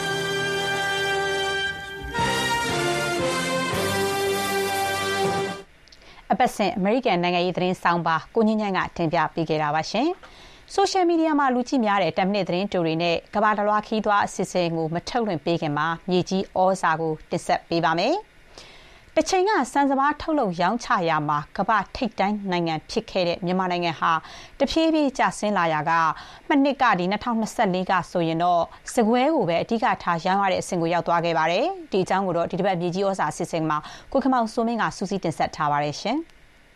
အပတ်စဉ်အမေရိကန်နိုင်ငံရေးသတင်းဆောင်ပါကိုညဉ့်ညံ့ကတင်ပြပေးခဲ့တာပါရှင်။ ဆိုရှယ်မီဒီယာမှာလူကြည့်များတဲ့တက်မိနစ်သတင်းတူတွေနဲ့ကမ္ဘာတစ်လွှားခီးသွွားအစစ်အဆေးကိုမထုတ်လွှင့်ပေးခင်မှာမြေကြီးဩဇာကိုတင်ဆက်ပေးပါမယ်။တစ်ချိန်ကစံစဘာထုတ်လုပ်ရောင်းချရာမှာကမ္ဘာထိပ်တိုင်းနိုင်ငံဖြစ်ခဲ့တဲ့မြန်မာနိုင်ငံဟာတဖြည်းဖြည်းကျဆင်းလာရာကမနှစ်ကဒီ၂၀၂၄ကဆိုရင်တော့စကွဲကိုပဲအဓိကထားရောင်းရတဲ့အဆင့်ကိုရောက်သွားခဲ့ပါတယ်။ဒီအကြောင်းကိုတော့ဒီတစ်ပတ်မြေကြီးဩဇာအစစ်အဆေးမှာကိုခမောင်စိုးမင်းကစူးစီးတင်ဆက်ထားပါတယ်ရှင်။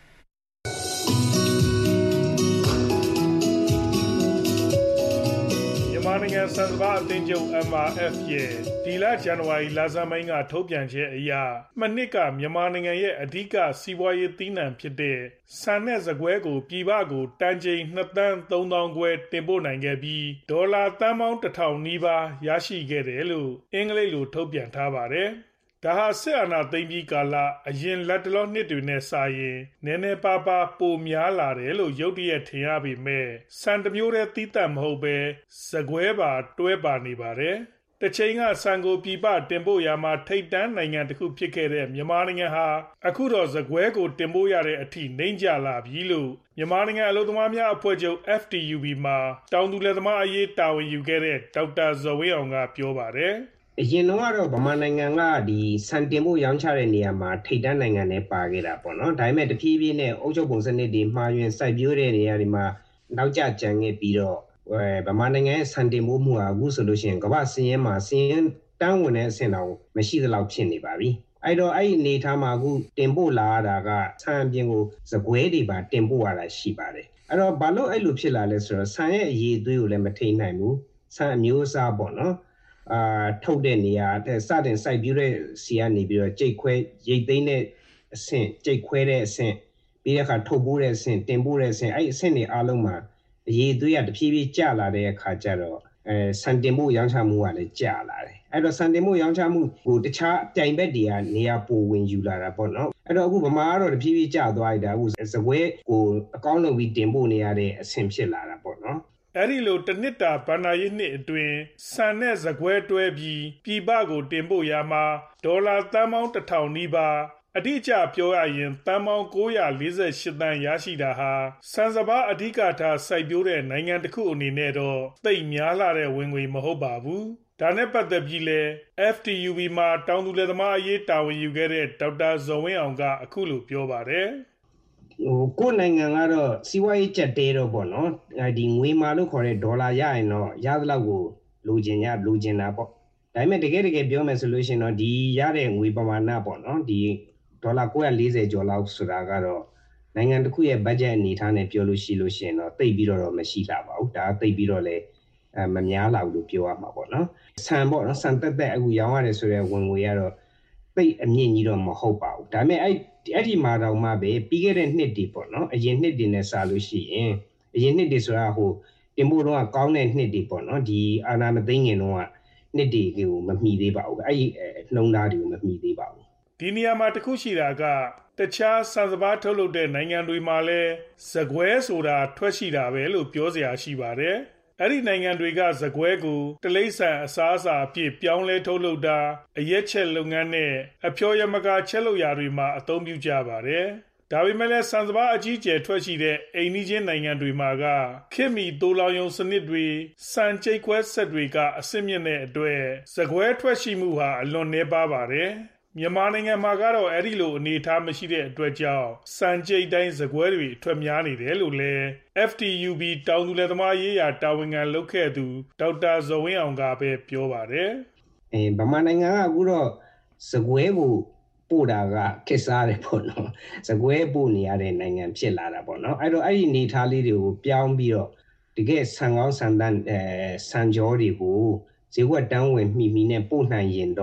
နိုင်ငံစံစဘာအသင်းချုပ် M R F ရဲ့ဒီလဇန်နဝါရီလဆန်းပိုင်းကထုတ်ပြန်ချက်အရမနှစ်ကမြန်မာနိုင်ငံရဲ့အဓိကစီးပွားရေးသီးနှံဖြစ်တဲ့ဆန်နဲ့စကွဲကိုပြည်ပကိုတန်ချိန်နှစ်သန်းသုံးသောင်းခွဲတင်ပို့နိုင်ခဲ့ပြီးဒေါ်လာသန်းပေါင်းတစ်ထောင်နီးပါးရရှိခဲ့တယ်လို့အင်္ဂလိပ်လိုထုတ်ပြန်ထားပါတယ်။ဒါဟာစစ်အာဏာသိမ်းပြီးကာလအရင်လက်တလောနှစ်တွေနဲ့စာရင်နည်းနည်းပါးပါးပိုများလာတယ်လို့ရုတ်တရက်ထင်ရပေမဲ့စံတမျိုးတည်းသီးသန့်မဟုတ်ပဲစကွဲပါတွဲပါနေပါတယ်။တစ်ချိန်ကစံကိုပြည်ပတင်ပို့ရမှာထိပ်တန်းနိုင်ငံတစ်ခုဖြစ်ခဲ့တဲ့မြန်မာနိုင်ငံဟာအခုတော့စကွဲကိုတင်ပို့ရတဲ့အထိနှိမ့်ကျလာပြီလို့မြန်မာနိုင်ငံအလုပ်သမားများအဖွဲ့ချုပ် F T U B မှာတောင်သူလယ်သမားအရေးတာဝန်ယူခဲ့တဲ့ဒေါက်တာဇော်ဝင်းအောင်ကပြောပါတယ်။အရင်တော့ကတော့ဗမာနိုင်ငံကဒီစံတင်ဖို့ရောင်းချတဲ့နေရာမှာထိပ်တန်းနိုင်ငံနဲ့ပါခဲ့တာပေါ့နော်ဒါပေမဲ့တဖြည်းဖြည်းနဲ့အုပ်ချုပ်ပုံစနစ်တွေမှားယွင်းစိုက်ပျိုးတဲ့နေရာတွေမှာနောက်ကျကျန်ခဲ့ပြီးတော့ဗမာနိုင်ငံရဲ့စံတင်ဖို့မှုဟာအခုဆိုလို့ရှိရင်ကမ္ဘာစည်ရင်မှာစည်ရင်တန်းဝင်တဲ့အဆင့်တော်မရှိသလောက်ဖြစ်နေပါပြီအဲ့တော့အဲ့ဒီအနေထားမှာအခုတင်ဖို့လာရတာကဆံအပြင်ကိုစကွဲတွေပါတင်ဖို့ရတာရှိပါတယ်အဲ့တော့ဘာလို့အဲ့လိုဖြစ်လာလဲဆိုတော့ဆံရဲ့အရေးအသွေးကိုလည်းမထိန်နိုင်ဘူးဆံအမျိုးအစားပေါ့နော်အာထုတ်တဲ့နေရာစတင်စိုက်ပြူတဲ့စီကနေပြီးတော့ကြိတ်ခွဲရိတ်သိမ်းတဲ့အဆင့်ကြိတ်ခွဲတဲ့အဆင့်ပြီးတဲ့အခါထုတ်ပိုးတဲ့အဆင့်တင်ပိုးတဲ့အဆင့်အဲ့အဆင့်တွေအားလုံးမှာအရေးသွေးရတဖြည်းဖြည်းကျလာတဲ့အခါကျတော့အဲစံတင်မှုရောင်းချမှုကလည်းကျလာတယ်အဲ့တော့စံတင်မှုရောင်းချမှုကိုတခြားပြိုင်ဘက်တွေကနေရာပိုဝင်ယူလာတာပေါ့နော်အဲ့တော့အခုဗမာကတော့တဖြည်းဖြည်းကျသွားလိုက်တာအခုစကွဲကိုအကောင်းလုပ်ပြီးတင်ပို့နေရတဲ့အဆင့်ဖြစ်လာတာပေါ့နော်အဲ့ဒီလိုတနစ်တာဘဏ္ဍာရေးနှစ်အတွင်းဆန်နဲ့စကွဲတွဲပြီးပြည်ပကိုတင်ပို့ရမှာဒေါ်လာသန်းပေါင်းတစ်ထောင်နီးပါးအတိအကျပြောရရင်သန်းပေါင်း၉၄၈သန်းရရှိတာဟာစံစဘာအဓိကထားစိုက်ပျိုးတဲ့နိုင်ငံတစ်ခုအနေနဲ့တော့သိပ်များလာတဲ့ဝင်ငွေမဟုတ်ပါဘူး။ဒါနဲ့ပတ်သက်ပြီးလဲ F T U B မှာတောင်သူလယ်သမားအရေးတာဝန်ယူခဲ့တဲ့ဒေါက်တာဇော်ဝင်းအောင်ကအခုလိုပြောပါတယ်။ဟိုကိုယ်နိုင်ငံကတော့စီးပွားရေးကျက်တဲတော့ပေါ့နော်အဲဒီငွေမာလို့ခေါ်တဲ့ဒေါ်လာရရင်တော့ရသလောက်ကိုလိုချင်ရလိုချင်တာပေါ့ဒါပေမဲ့တကယ်တကယ်ပြောမယ်ဆိုလို့ရှိရင်တော့ဒီရတဲ့ငွေပမာဏပေါ့နော်ဒီဒေါ်လာ၉၄၀ကျော်လောက်ဆိုတာကတော့နိုင်ငံတစ်ခုရဲ့ဘတ်ဂျက်အနေထားနဲ့ပြောလို့ရှိလို့ရှိရင်တော့တိတ်ပြီးတော့မရှိလာပါဘူးဒါတိတ်ပြီးတော့လည်းအဲမများလာဘူးလို့ပြောရမှာပေါ့နော်ဆန်ပေါ့နော်ဆန်တက်တက်အခုရောင်းရတယ်ဆိုတဲ့ဝင်ငွေကတော့တိတ်အမြင့်ကြီးတော့မဟုတ်ပါဘူးဒါပေမဲ့အဲ့အဲ့ဒီမှာတော့မှပဲပြီးခဲ့တဲ့နှစ်တွေပေါ့နော်အရင်နှစ်တွေနဲ့စာလို့ရှိရင်အရင်နှစ်တွေဆိုတာဟိုတင်ဖို့တော့ကောင်းတဲ့နှစ်တွေပေါ့နော်ဒီအာနာမသိငင်တော့နှစ်တွေကိုမမီသေးပါဘူးအဲ့ဒီနှုံသားတွေကိုမမီသေးပါဘူးဒီနေရာမှာတခုရှိတာကတခြားစံစဘာထုတ်လုပ်တဲ့နိုင်ငံတွေမှာလည်းစကွဲဆိုတာထွက်ရှိတာပဲလို့ပြောစရာရှိပါတယ်အဲ့ဒီနိုင်ငံတွေကစကွဲကိုတလိမ့်ဆန်အစားအစာအဖြစ်ပြောင်းလဲထုတ်လုပ်တာအရက်ချက်လုပ်ငန်းနဲ့အဖျော်ယမကာချက်လုပ်ရာတွေမှာအသုံးပြုကြပါတယ်။ဒါပေမဲ့လည်းစံစဘာအကြီးကျယ်ထွက်ရှိတဲ့အိမ်နီးချင်းနိုင်ငံတွေမှာကခေတ်မီတိုးလောင်ယုံစနစ်တွေစံကြိတ်ခွဲဆက်တွေကအစစ်မြင့်တဲ့အတွက်စကွဲထွက်ရှိမှုဟာအလွန်နည်းပါးပါတယ်။မြန်မာနိုင်ငံမှာကတော့အဲ့ဒီလိုအနေအထားမရှိတဲ့အတွက်ကြောင့်စံကြိတ်တိုင်းစကွဲတွေထွက်များနေတယ်လို့လည်း F T U B တောင်သူလယ်သမားရေးရာတာဝန်ခံလုပ်ခဲ့သူဒေါက်တာဇော်ဝင်းအောင်ကပဲပြောပါတယ်။အဲဗမာနိုင်ငံကအခုတော့စကွဲကိုပို့တာကခက်စားတယ်ပေါ့နော်။စကွဲပို့နေရတဲ့နိုင်ငံဖြစ်လာတာပေါ့နော်။အဲ့တော့အဲ့ဒီအနေအထားလေးတွေကိုပြောင်းပြီးတော့တကယ်ဆန်ကောင်းဆန်တန်းအဲဆန်ကြောတွေကိုဈေးကွက်တန်းဝင်မှီမှီနဲ့ပို့နိုင်ရင်တော့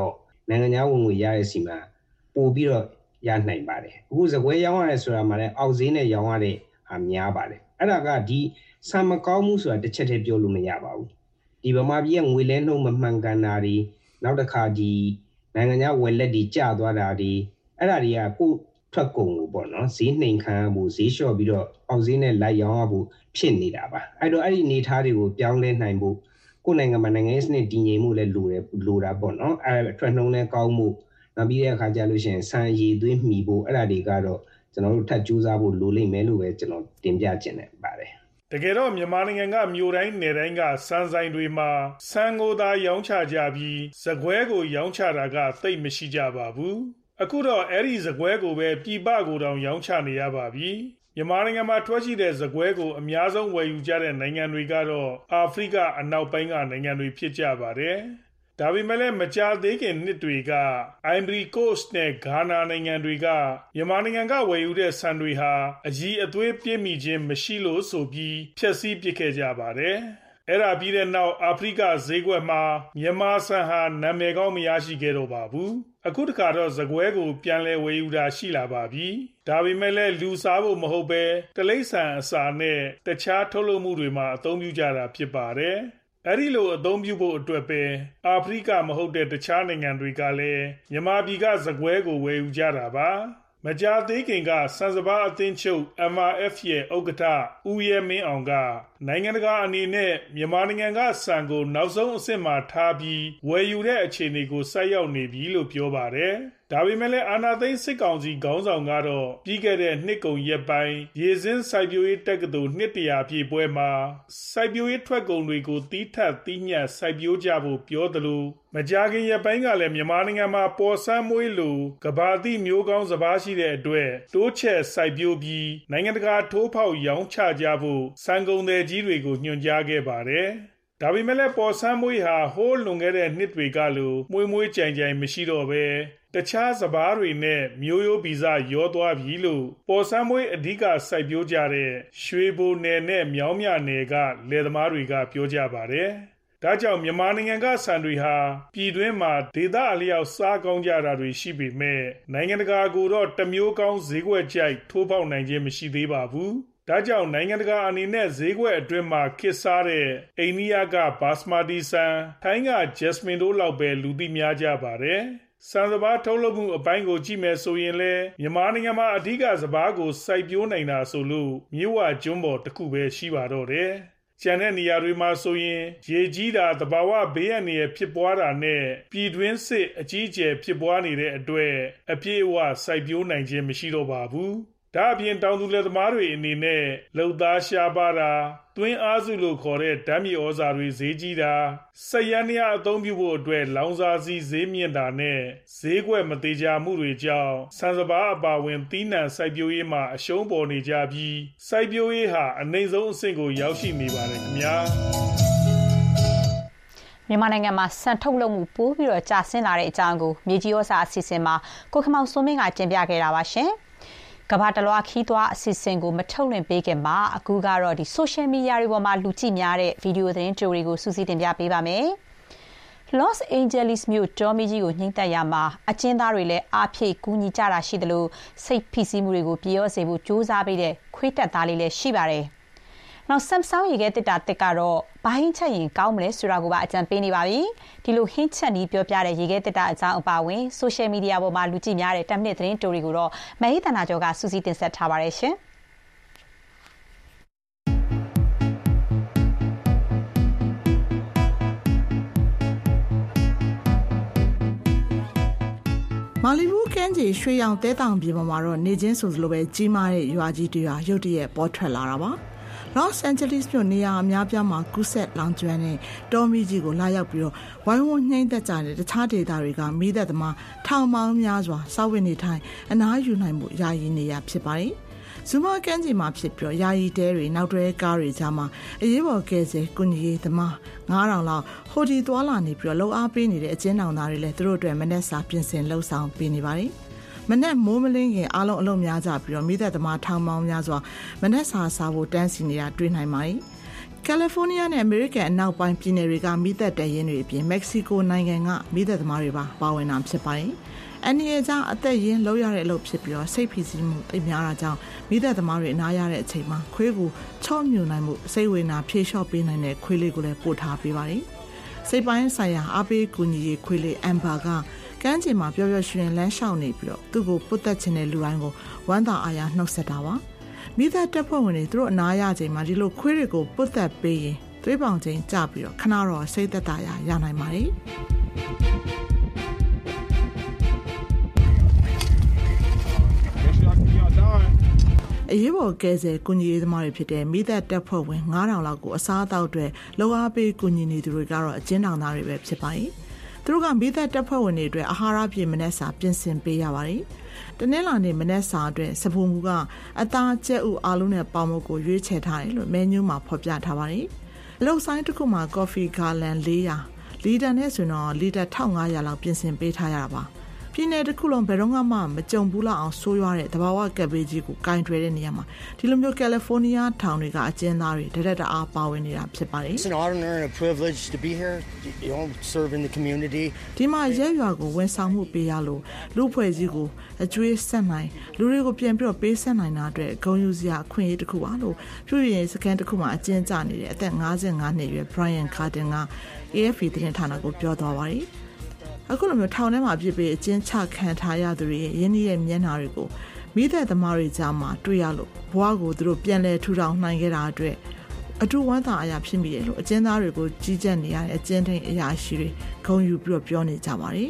နိုင်ငံခြားဝင်ငွေရတဲ့စီမှာပို့ပြီးတော့ရနိုင်ပါတယ်အခုစကွဲရောင်းရတယ်ဆိုတာမှလည်းအောက်ဈေးနဲ့ရောင်းရတဲ့ဟာများပါတယ်အဲ့ဒါကဒီဆံမကောင်းမှုဆိုတာတစ်ချက်တည်းပြောလို့မရပါဘူးဒီဗမာပြည်ရဲ့ငွေလဲနှုန်းမမှန်ကန်တာတွေနောက်တစ်ခါဒီနိုင်ငံခြားဝယ်လက်တွေကျသွားတာတွေအဲ့ဒါတွေကကိုထွက်ကုန်ကိုပေါ့နော်ဈေးနှိမ်ခံမှုဈေးလျှော့ပြီးတော့အောက်ဈေးနဲ့လိုက်ရောင်းရဖို့ဖြစ်နေတာပါအဲ့တော့အဲ့ဒီအနေအထားတွေကိုပြောင်းလဲနိုင်ဖို့ကိုယ်နိုင်ငံမှာနိုင်ငံရေးစနစ်တည်ငြိမ်မှုလည်းလိုတယ်လိုတာပေါ့နော်အဲ့အထွက်နှုန်းလည်းကောင်းမှုနောက်ပြီးတဲ့အခါကျလို့ရှိရင်ဆန်ရည်သွေးမှီဖို့အဲ့ဒါတွေကတော့ကျွန်တော်တို့ထပ်ကြိုးစားဖို့လိုလိမ့်မယ်လို့ပဲကျွန်တော်တင်ပြချင်တယ်ပါတယ်တကယ်တော့မြန်မာနိုင်ငံကမြို့တိုင်းနယ်တိုင်းကစံဆိုင်တွေမှာစံကိုသာရောင်းချကြပြီးစကွဲကိုရောင်းချတာကသိပ်မရှိကြပါဘူးအခုတော့အဲ့ဒီစကွဲကိုပဲပြည်ပကိုတောင်ရောင်းချနေရပါပြီမြန်မာနိုင်ငံမှာထွက်ရှိတဲ့စကွဲကိုအများဆုံးဝယ်ယူကြတဲ့နိုင်ငံတွေကတော့အာဖရိကအနောက်ပိုင်းကနိုင်ငံတွေဖြစ်ကြပါတယ်ဒါပေမဲ့လည်းမကြာသေးခင်နှစ်တွေက Ivory Coast နဲ့ Ghana နိုင်ငံတွေကမြန်မာနိုင်ငံကဝယ်ယူတဲ့ဆန်တွေဟာအကြီးအသွေးပြည့်မီခြင်းမရှိလို့ဆိုပြီးဖျက်ဆီးပစ်ခဲ့ကြပါတယ်။အဲ့ဒါပြီးတဲ့နောက်အာဖရိကဈေးကွက်မှာမြန်မာဆန်ဟာနာမည်ကောင်းမရရှိခဲ့တော့ပါဘူး။အခုတခါတော့စကွဲကိုပြန်လည်ဝယ်ယူတာရှိလာပါပြီ။ဒါပေမဲ့လည်းလူစားဖို့မဟုတ်ပဲတိရစ္ဆာန်အစာနဲ့တခြားထုတ်လုပ်မှုတွေမှာအသုံးပြုကြတာဖြစ်ပါတယ်။အဲ့ဒီလိုအသုံးပြုဖို့အတွက်ပဲအာဖရိကမဟုတ်တဲ့တခြားနိုင်ငံတွေကလည်းမြန်မာပြည်ကစကွဲကိုဝယ်ယူကြတာပါမကြာသေးခင်ကစံစပါအသင်းချုပ် M R F ရဲ့ဥက္ကဋ္ဌဦးရဲမင်းအောင်ကနိုင်ငံတကာအနေနဲ့မြန်မာနိုင်ငံကစံကိုနောက်ဆုံးအဆင့်မှာထားပြီးဝယ်ယူတဲ့အခြေအနေကိုဆိုက်ရောက်နေပြီလို့ပြောပါတယ်ဒါပေမဲ့လည်းအာဏာသိမ်းစစ်ကောင်စီခေါင်းဆောင်ကတော့ပြီးခဲ့တဲ့နှစ်ကုန်ရက်ပိုင်းရေစင်းစိုက်ပျိုးရေးတက္ကသိုလ်နှစ်တရာပြည့်ပွဲမှာစိုက်ပျိုးရေးထွက်ကုန်တွေကိုတီးထပ်တီးညက်စိုက်ပျိုးကြဖို့ပြောသလိုမကြာခင်ရက်ပိုင်းကလည်းမြန်မာနိုင်ငံမှာပေါ်ဆန်းမွေးလိုကဘာတိမျိုးကောင်းစပါးရှိတဲ့အတွက်တိုးချဲ့စိုက်ပျိုးပြီးနိုင်ငံတကာထိုးဖောက်ရောင်းချကြဖို့စံကုန်သည်ကြီးတွေကိုညွှန်ကြားခဲ့ပါတယ်ဒါပေမဲ့လည်းပေါ်ဆန်းမွေးဟာဟိုးလွန်ခဲ့တဲ့နှစ်တွေကလိုမွေးမွေးကြိုင်ကြိုင်မရှိတော့ပဲတခြားစပါးတွေနဲ့မျိုးရိုးဗီဇရောသွားပြီလို့ပေါ်ဆန်းမွေးအဓိကစိုက်ပျိုးကြတဲ့ရွှေဘိုနယ်နဲ့မြောင်းမြနယ်ကလယ်သမားတွေကပြောကြပါတယ်။ဒါကြောင့်မြန်မာနိုင်ငံကဆန်တွေဟာပြည်တွင်းမှာဒေသအလျောက်စားကောင်းကြတာတွေရှိပေမဲ့နိုင်ငံတကာကိုတော့တမျိုးကောင်းဈေးကွက်ကြိုက်ထိုးပေါက်နိုင်ခြင်းမရှိသေးပါဘူး။ဒါကြောင့်နိုင်ငံတကာအနေနဲ့ဈေးကွက်အတွင်းမှာခစ်စားတဲ့အိန္ဒိယကဘာစမာတီဆန်ထိုင်းကဂျက်စမင်တို့လောက်ပဲလူသိများကြပါတယ်။စံစပါးထုတ်လုပ်မှုအပိုင်းကိုကြည့်မယ်ဆိုရင်လည်းမြန်မာနိုင်ငံမှာအဓိကစပါးကိုစိုက်ပျိုးနိုင်တာဆိုလို့မြို့ဝကျွန်းပေါ်တစ်ခုပဲရှိပါတော့တယ်။ကျန်တဲ့နေရာတွေမှာဆိုရင်ရေကြီးတာတဘာဝဘေးအန္တရာယ်ဖြစ်ပွားတာနဲ့ပြည်တွင်းစစ်အကြီးအကျယ်ဖြစ်ပွားနေတဲ့အတွက်အပြည့်အဝစိုက်ပျိုးနိုင်ခြင်းမရှိတော့ပါဘူး။ဒါအပြင်တောင်သူလယ်သမားတွေအနေနဲ့လှုပ်သားရှားပါတာတွင်းအားစုလို့ခေါ်တဲ့ဓာတ်မြေဩဇာတွေဈေးကြီးတာစက်ယန္တရားအသုံးပြုဖို့အတွက်လောင်စာဆီဈေးမြင့်တာနဲ့ဈေးကွက်မသေးချာမှုတွေကြောင့်ဆန်စပါးအပါဝင်သီးနှံစိုက်ပျိုးရေးမှာအရှုံးပေါ်နေကြပြီးစိုက်ပျိုးရေးဟာအနိမ့်ဆုံးအဆင့်ကိုရောက်ရှိနေပါတယ်ခင်ဗျာမြန်မာနိုင်ငံမှာစံထုတ်လုပ်မှုပိုးပြီးတော့ကျဆင်းလာတဲ့အကြောင်းကိုမြေကြီးဩဇာအစီအစဉ်မှာကိုခမောင်စိုးမင်းကတင်ပြခဲ့တာပါရှင်ကမ္ဘာတလွှာခီးသွွားအစီအစဉ်ကိုမထုတ်လွှင့်ပေးခင်မှာအခုကတော့ဒီ social media တွေပေါ်မှာလူကြည့်များတဲ့ဗီဒီယိုသတင်းကြိုတွေကိုစူးစီးတင်ပြပေးပါမယ်။ Los Angeles မြို့တော်မီကြီးကိုနှိမ့်သက်ရမှာအကျဉ်းသားတွေလည်းအားဖြည့်ကူညီကြတာရှိတယ်လို့စိတ်ဖိစီးမှုတွေကိုပြေရောစေဖို့ကြိုးစားပေးတဲ့ခွေးတက်သားလေးလည်းရှိပါတယ်။နောက် Samsung ရေခဲတစ်တာတစ်ကတော့ဘာဟင်းချက်ရင်ကောင်းမလဲဆိုတာကိုပါအကြံပေးနေပါပြီ။ဒီလိုဟင်းချက်နီးပြောပြတဲ့ရေခဲတစ်တာအကြောင်းအပါအဝင် social media ပေါ်မှာလူကြည့်များတဲ့တမိနစ်သတင်းတိုတွေကိုတော့မဟိတနာကျော်ကစူးစီးတင်ဆက်ထားပါတယ်ရှင်။မာလီဘူးကမ်းခြေရွှေရောင်တဲတောင်ပြည်ပေါ်မှာတော့နေချင်းဆိုသလိုပဲကြီးမားတဲ့ရွာကြီးတရွာရုတ်တရက်ပေါ်ထွက်လာတာပါ။ Los Angeles မြို့နေရာအများပြားမှာကူးဆက်လောင်ကျွမ်းတဲ့တောမီးကြီးကိုလာရောက်ပြီးတော့ဝိုင်းဝန်းနှိမ့်သက်ကြတဲ့တခြားဒေသတွေကမီးသက်သမားထောင်ပေါင်းများစွာစောက်ဝင်နေထိုင်အနားယူနိုင်မှုယာယီနေရဖြစ်ပါတယ်။ဇူမာကမ်းခြေမှာဖြစ်ပြီးယာယီတဲတွေနောက်တွဲကားတွေကြားမှာအရေးပေါ်ကယ်ဆယ်ကုညီရေးသမားငါးထောင်လောက်ဟိုဒီသွားလာနေပြီးတော့လှုပ်အားပေးနေတဲ့အကျဉ်းထောင်သားတွေလည်းသူတို့အတွက်မနက်စာပြင်ဆင်လှုပ်ဆောင်ပေးနေပါတယ်။မနက်မိုးမလင်းခင်အားလုံးအလုံးများကြပြီးတော့မိသက်သမားထောင်ပေါင်းများစွာမနက်စာစားဖို့တန်းစီနေတာတွေ့နိုင်ပါတယ်။ကယ်လီဖိုးနီးယားနဲ့အမေရိကန်အနောက်ပိုင်းပြည်နယ်တွေကမီးသက်တရင်တွေအပြင်မက္ကဆီကိုနိုင်ငံကမီးသက်သမားတွေပါပါဝင်တာဖြစ်ပါတယ်။အန်နီရဲ့ကြောင့်အသက်ရင်လောက်ရတဲ့အလုပ်ဖြစ်ပြီးတော့စိတ်ဖိစီးမှုသိများတာကြောင့်မီးသက်သမားတွေအနားရတဲ့အချိန်မှာခွေးကိုချော့မြူနိုင်မှုစိတ်ဝေဒနာဖြေလျှော့ပေးနိုင်တဲ့ခွေးလေးကိုလည်းပို့ထားပေးပါတယ်။စိတ်ပိုင်းဆိုင်ရာအားပေးကူညီရေးခွေးလေးအမ်ဘာကကမ်းခြေမှာပျော်ပျော်ရွှင်လန်းလျှောက်နေပြီးတော့သူ့ကိုပုတ်တက်ခြင်းတဲ့လူတိုင်းကိုဝမ်းသာအားရနှုတ်ဆက်တာပါ။မိသက်တပ်ဖွဲ့ဝင်တွေသူတို့အနားရချိန်မှာဒီလိုခွေးတွေကိုပုတ်တက်ပေးရင်သွေးပေါင်ချိန်ကျပြီးတော့ခဏတော့စိတ်သက်သာရာရနိုင်ပါတယ်။အရေးပေါ်ကယ်ဆယ်ကူညီရေးသမားတွေဖြစ်တဲ့မိသက်တပ်ဖွဲ့ဝင်ငါးထောင်လောက်ကိုအစားအသောက်တွေလှူအားပေးကူညီနေသူတွေကတော့အကျဉ်းထောင်သားတွေပဲဖြစ်ပါတယ်။သူတို့ကမိသက်တပ်ဖွဲ့ဝင်တွေအတွက်အာဟာရပြည့်မနက်စာပြင်ဆင်ပေးရပါတယ်။တနင်္လာနေ့မနက်စာအတွက်စပူမူကအသားကျက်ဥအာလူးနဲ့ပေါင်မုတ်ကိုရွေးချယ်ထားတယ်လို့မန်နူးမှာဖော်ပြထားပါတယ်။အလုပ်ဆိုင်တစ်ခုမှာကော်ဖီဂါလန်၄ရာလီတာနဲ့ဆိုတော့လီတာ၁၅၀၀လောက်ပြင်ဆင်ပေးထားရတာပါ။ပြည်နယ်တစ်ခုလုံးဘယ်တော့မှမကြုံဘူးလောက်အောင်ဆိုးရွားတဲ့တဘာဝကပ်ဘေးကြီးကိုကင်တွယ်တဲ့နေရာမှာဒီလိုမျိုးကယ်လီဖိုးနီးယားထောင်တွေကအကျဉ်းသားတွေတရက်တအားပါဝင်နေတာဖြစ်ပါတယ် It's an honor and a privilege to be here, you know, serve in the community. ဒီမှာရဲရွာကိုဝန်ဆောင်မှုပေးရလို့လူဖွဲ့ကြီးကိုအကျွေးဆက်နိုင်လူတွေကိုပြန်ပြီးတော့ပေးဆက်နိုင်တာအတွက်ဂုဏ်ယူစရာအခွင့်အရေးတစ်ခုပါလို့ပြုရင်စကန်တစ်ခုမှာအကျဉ်းကျနေတဲ့အသက်၅၅နှစ်အရွယ် Brian Carden က A F P သတင်းဌာနကိုပြောသွားပါတယ်အခုလိုမျိုးထောင်ထဲမှာပြစ်ပေးအကျဉ်းချခံထားရသူတွေရဲ့ရင်းနှီးရဲ့မျက်နှာတွေကိုမိသက်သမားတွေကြားမှာတွေ့ရလို့ဘဝကိုသူတို့ပြန်လဲထူထောင်နိုင်ခဲ့တာအတွက်အထူးဝမ်းသာအရာဖြစ်မိတယ်လို့အကျဉ်းသားတွေကိုကြီးကြပ်နေရတဲ့အကျဉ်းထိန်အရာရှိတွေဂုဏ်ယူပြီးတော့ပြောနေကြပါတယ်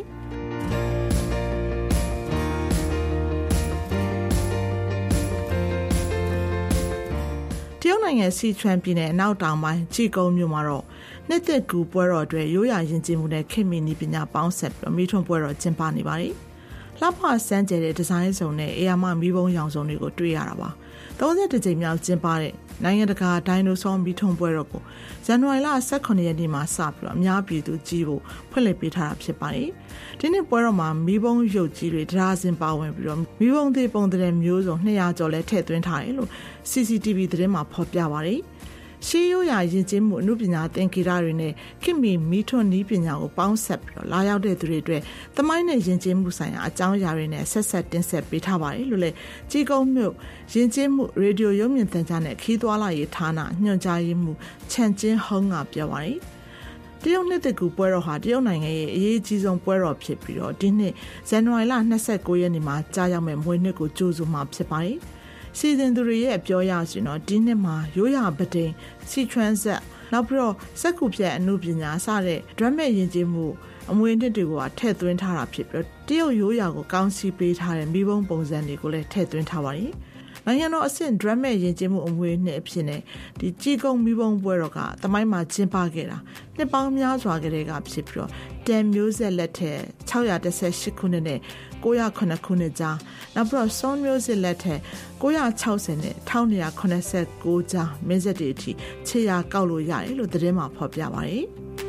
တရုတ်နိုင်ငံစီချွမ်ပြည်နယ်အနောက်တောင်ပိုင်းကြီကုန်းမြို့မှာတော့နှစ်သက်ကူပွဲတော်အတွက်ရိုးရာယဉ်ကျေးမှုနဲ့ခေတ်မီနည်းပညာပေါင်းဆက်ပြီးမိထွန်းပွဲတော်ကျင်းပနေပါတယ်။လှပစမ်းကြဲတဲ့ဒီဇိုင်းစုံနဲ့အေယာမမီးပုံးရောင်စုံတွေကိုတွေ့ရတာပါ။၃၁ကြိမ်မြောက်ကျင်းပတဲ့နိုင်ငံတကာဒိုင်နိုဆောမီးထွန်းပွဲတော်ကိုဇန်နဝါရီလ၁၇ရက်နေ့မှာစပြီးတော့အများပြည်သူကြည့်ဖို့ဖွင့်လှစ်ပေးထားတာဖြစ်ပါတယ်။ဒီနေ့ပွဲတော်မှာမီးပုံးရုပ်ကြီးတွေဒရာစင်ပါဝင်ပြီးတော့မီးပုံးသေးပုံတဲ့မျိုးစုံ၂၀၀ကျော်လဲထည့်သွင်းထားတယ်လို့ C C T V သတင်းမှာဖော်ပြပါတယ်။ရှေးရိုးရာယဉ်ကျေးမှုအမှုပညာသင်္ကေတတွေနဲ့ခေတ်မီမီးထွန်းနည်းပညာကိုပေါင်းဆက်ပြီးတော့လာရောက်တဲ့သူတွေအတွက်သမိုင်းနဲ့ယဉ်ကျေးမှုဆိုင်ရာအကြောင်းအရာတွေနဲ့ဆက်ဆက်တင်ဆက်ပေးထားပါတယ်လို့လည်းကြီးကုန်းမြို့ယဉ်ကျေးမှုရေဒီယိုရုပ်မြင်သံကြားနဲ့ခီးသွွာလာရေးဌာနညွှန်ကြားရေးမှူးချန်ကျင်းဟုံးကပြောပါတယ်တရုတ်နှစ်တကူပွဲတော်ဟာတရုတ်နိုင်ငံရဲ့အရေးကြီးဆုံးပွဲတော်ဖြစ်ပြီးတော့ဒီနှစ်ဇန်နဝါရီလ၂၉ရက်နေ့မှာကြာရောက်မဲ့မွေးနေ့ကိုကြိုးစုမှာဖြစ်ပါတယ်စီစဉ်သူတွေရဲ့ပြောရရင်တော့ဒီနှစ်မှာရိုးရာပဒိန်စီထရန်ဆက်နောက်ပြီးတော့စက်ကူပြက်အမှုပညာစတဲ့ဒရမ်မဲ့ယဉ်ကျေးမှုအမွေအနှစ်တွေကိုထည့်သွင်းထားတာဖြစ်ပြီးတရုတ်ရိုးရာကိုကောင်းစီပေးထားတဲ့မိဘုံပုံစံတွေကိုလည်းထည့်သွင်းထားပါတယ်နိုင်ငံတော်အဆင့်ဒရမ်မဲ့ယဉ်ကျေးမှုအမွေအနှစ်အဖြစ်နဲ့ဒီကြီးကုန်းမိဘုံပွဲတော်ကတမိုင်းမှာကျင်းပခဲ့တာနှစ်ပေါင်းများစွာကတည်းကဖြစ်ပြီးတော့တန်မျိုးဆက်လက်ထက်၆၁၈ခုနှစ်နဲ့၉၀၇ခုနှစ်ကြားနောက်ပြီးတော့ဆွန်မျိုးစစ်လက်ထက်၉၆၀နဲ့၁၂၇၉ကြားမင်းဆက်တွေအထိခြေရာကောက်လို့ရတယ်လို့သတင်းမှာဖော်ပြပါတယ်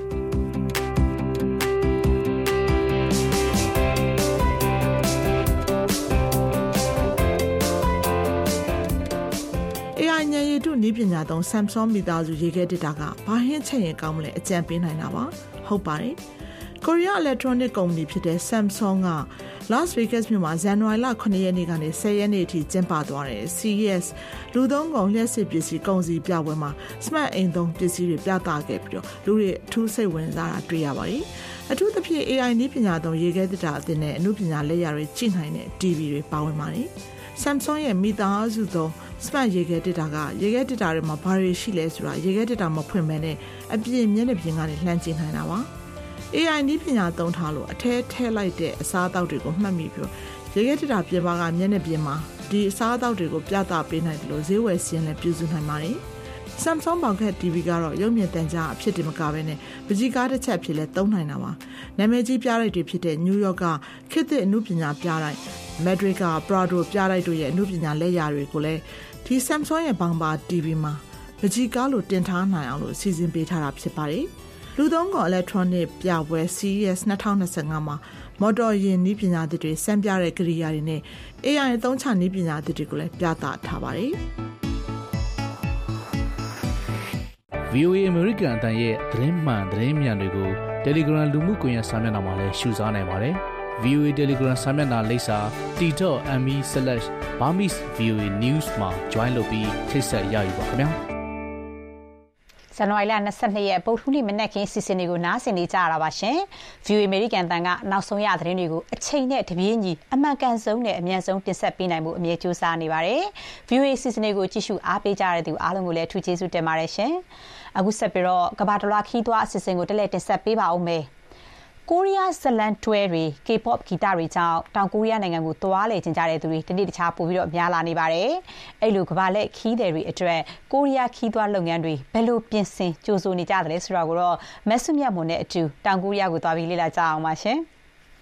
A I ဉာဏ်ရည်တုနည်းပညာသုံး Samsung မိသားစုရေးခဲ့တဲ့တာကဘာဟင်းချက်ရင်ကောင်းမလဲအကြံပေးနိုင်တာပါဟုတ်ပါတယ်ကိုရီးယား electronic company ဖြစ်တဲ့ Samsung က Las Vegas မြို့မှာဇန်နဝါရီလခုနှစ်ရက်နေ့ကနေ၁၀ရက်နေ့အထိကျင်းပသွားတဲ့ C E S လူသုံးကုန်လျှက်စစ်ပစ္စည်းကုန်စည်ပြပွဲမှာ Smart အိမ်သုံးပစ္စည်းတွေပြသခဲ့ပြီးတော့လူတွေအထူးစိတ်ဝင်စားတာတွေ့ရပါတယ်။အထူးသဖြင့် A I နည်းပညာသုံးရေခဲသတ္တာအသစ်နဲ့အမှုပညာလက်ရာတွေကြည့်နိုင်တဲ့ T V တွေပါဝင်ပါတယ်။ Samsung ရဲ့မိသားစုသုံး Smart ရေခဲသတ္တာကရေခဲသတ္တာတွေမှာဘာတွေရှိလဲဆိုတာရေခဲသတ္တာမဖွင့်မဲနဲ့အပြင်မျက်နှာပြင်ကနေလှမ်းကြည့်နိုင်တာပါA I နည်းပညာသုံးထားလို့အထဲထဲလိုက်တဲ့အစားအသောက်တွေကိုမှတ်မိပြီးရေခဲတစ်တာပြင်ပကမျက်နှာပြင်မှာဒီအစားအသောက်တွေကိုပြသပေးနိုင်တယ်လို့ဈေးဝယ်စင်းလည်းပြုစုနိုင်ပါတယ်။ Samsung ဘောင်ခက် T V ကတော့ရုပ်မြင်သံကြားအဖြစ်တင်မကပဲနဲ့ပကြီးကားတစ်ချက်ဖြစ်လဲသုံးနိုင်တာပါ။နာမည်ကြီးပြတိုက်တွေဖြစ်တဲ့ New York ကခေတ်သစ်အမှုပညာပြတိုက် Madrid က Prado ပြတိုက်တို့ရဲ့အမှုပညာလက်ရာတွေကိုလည်းဒီ Samsung ရဲ့ဘောင်ပါ T V မှာပကြီးကားလို့တင်ထားနိုင်အောင်လို့စီစဉ်ပေးထားတာဖြစ်ပါတယ်။လူသုံးကောင် electronic ပြပွဲ C E S ၂၀၂၅မှာမော်တော်ယာဉ်နည်းပညာသစ်တွေစမ်းပြတဲ့ကိရိယာတွေနဲ့ A I အသုံးချနည်းပညာသစ်တွေကိုလည်းပြသထားပါတယ်။ဗီအိုအေ American အတန်ရဲ့သတင်းမှန်သတင်းမြန်တွေကို Telegram လူမှုကွန်ရက်စာမျက်နှာမှာလည်းရှုစားနိုင်ပါတယ်။ ဗီအိုအေ Telegram စာမျက်နှာလိပ်စာ t dot m e slash burmese voa news မှာ join လုပ်ပြီးချိတ်ဆက်ရယူပါခင်ဗျာဇန်နဝါရီလ၂၂ရက်ပုဂ္ဂိုလ်နေ့မနက်ခင်းစီစဉ်တွေကိုနားဆင်နေကြရတာပါရှင်။ ဗီအိုအေ American တန်ကနောက်ဆုံးရသတင်းတွေကိုအချိန်နဲ့တပြေးညီအမှန်ကန်ဆုံးနဲ့အမြန်ဆုံးတင်ဆက်ပေးနိုင်မှုအမြဲကြိုးစားနေပါတယ်။ ဗီအိုအေစီစဉ်တွေကိုကြည့်ရှုအားပေးကြတဲ့သူအားလုံးကိုလည်းအထူးကျေးဇူးတင်ပါတယ်ရှင်။အခုဆက်ပြီးတော့ကမ္ဘာတလွှာခီးသွွားအစီအစဉ်ကိုတက်လက်တင်ဆက်ပေးပါဦးမယ်။ကိုရီးယားဇလန်တွဲတွေ K-pop ဂီတတွေကြောင့်တောင်ကိုရီးယားနိုင်ငံကိုသွားလေကျင်ကြတဲ့သူတွေတနေ့တခြားပိုပြီးတော့များလာနေပါတယ်။အဲ့လိုကမ္ဘာလက်ခီးသည်တွေအတွက်ကိုရီးယားခီးသွွားလုပ်ငန်းတွေဘယ်လိုပြင်ဆင်ကြိုးဆိုနေကြတယ်ဆိုတော့ကိုတော့မဆုမြတ်မွန်နဲ့အတူတောင်ကိုရီးယားကိုသွားပြီးလေ့လာကြအောင်ပါရှင်။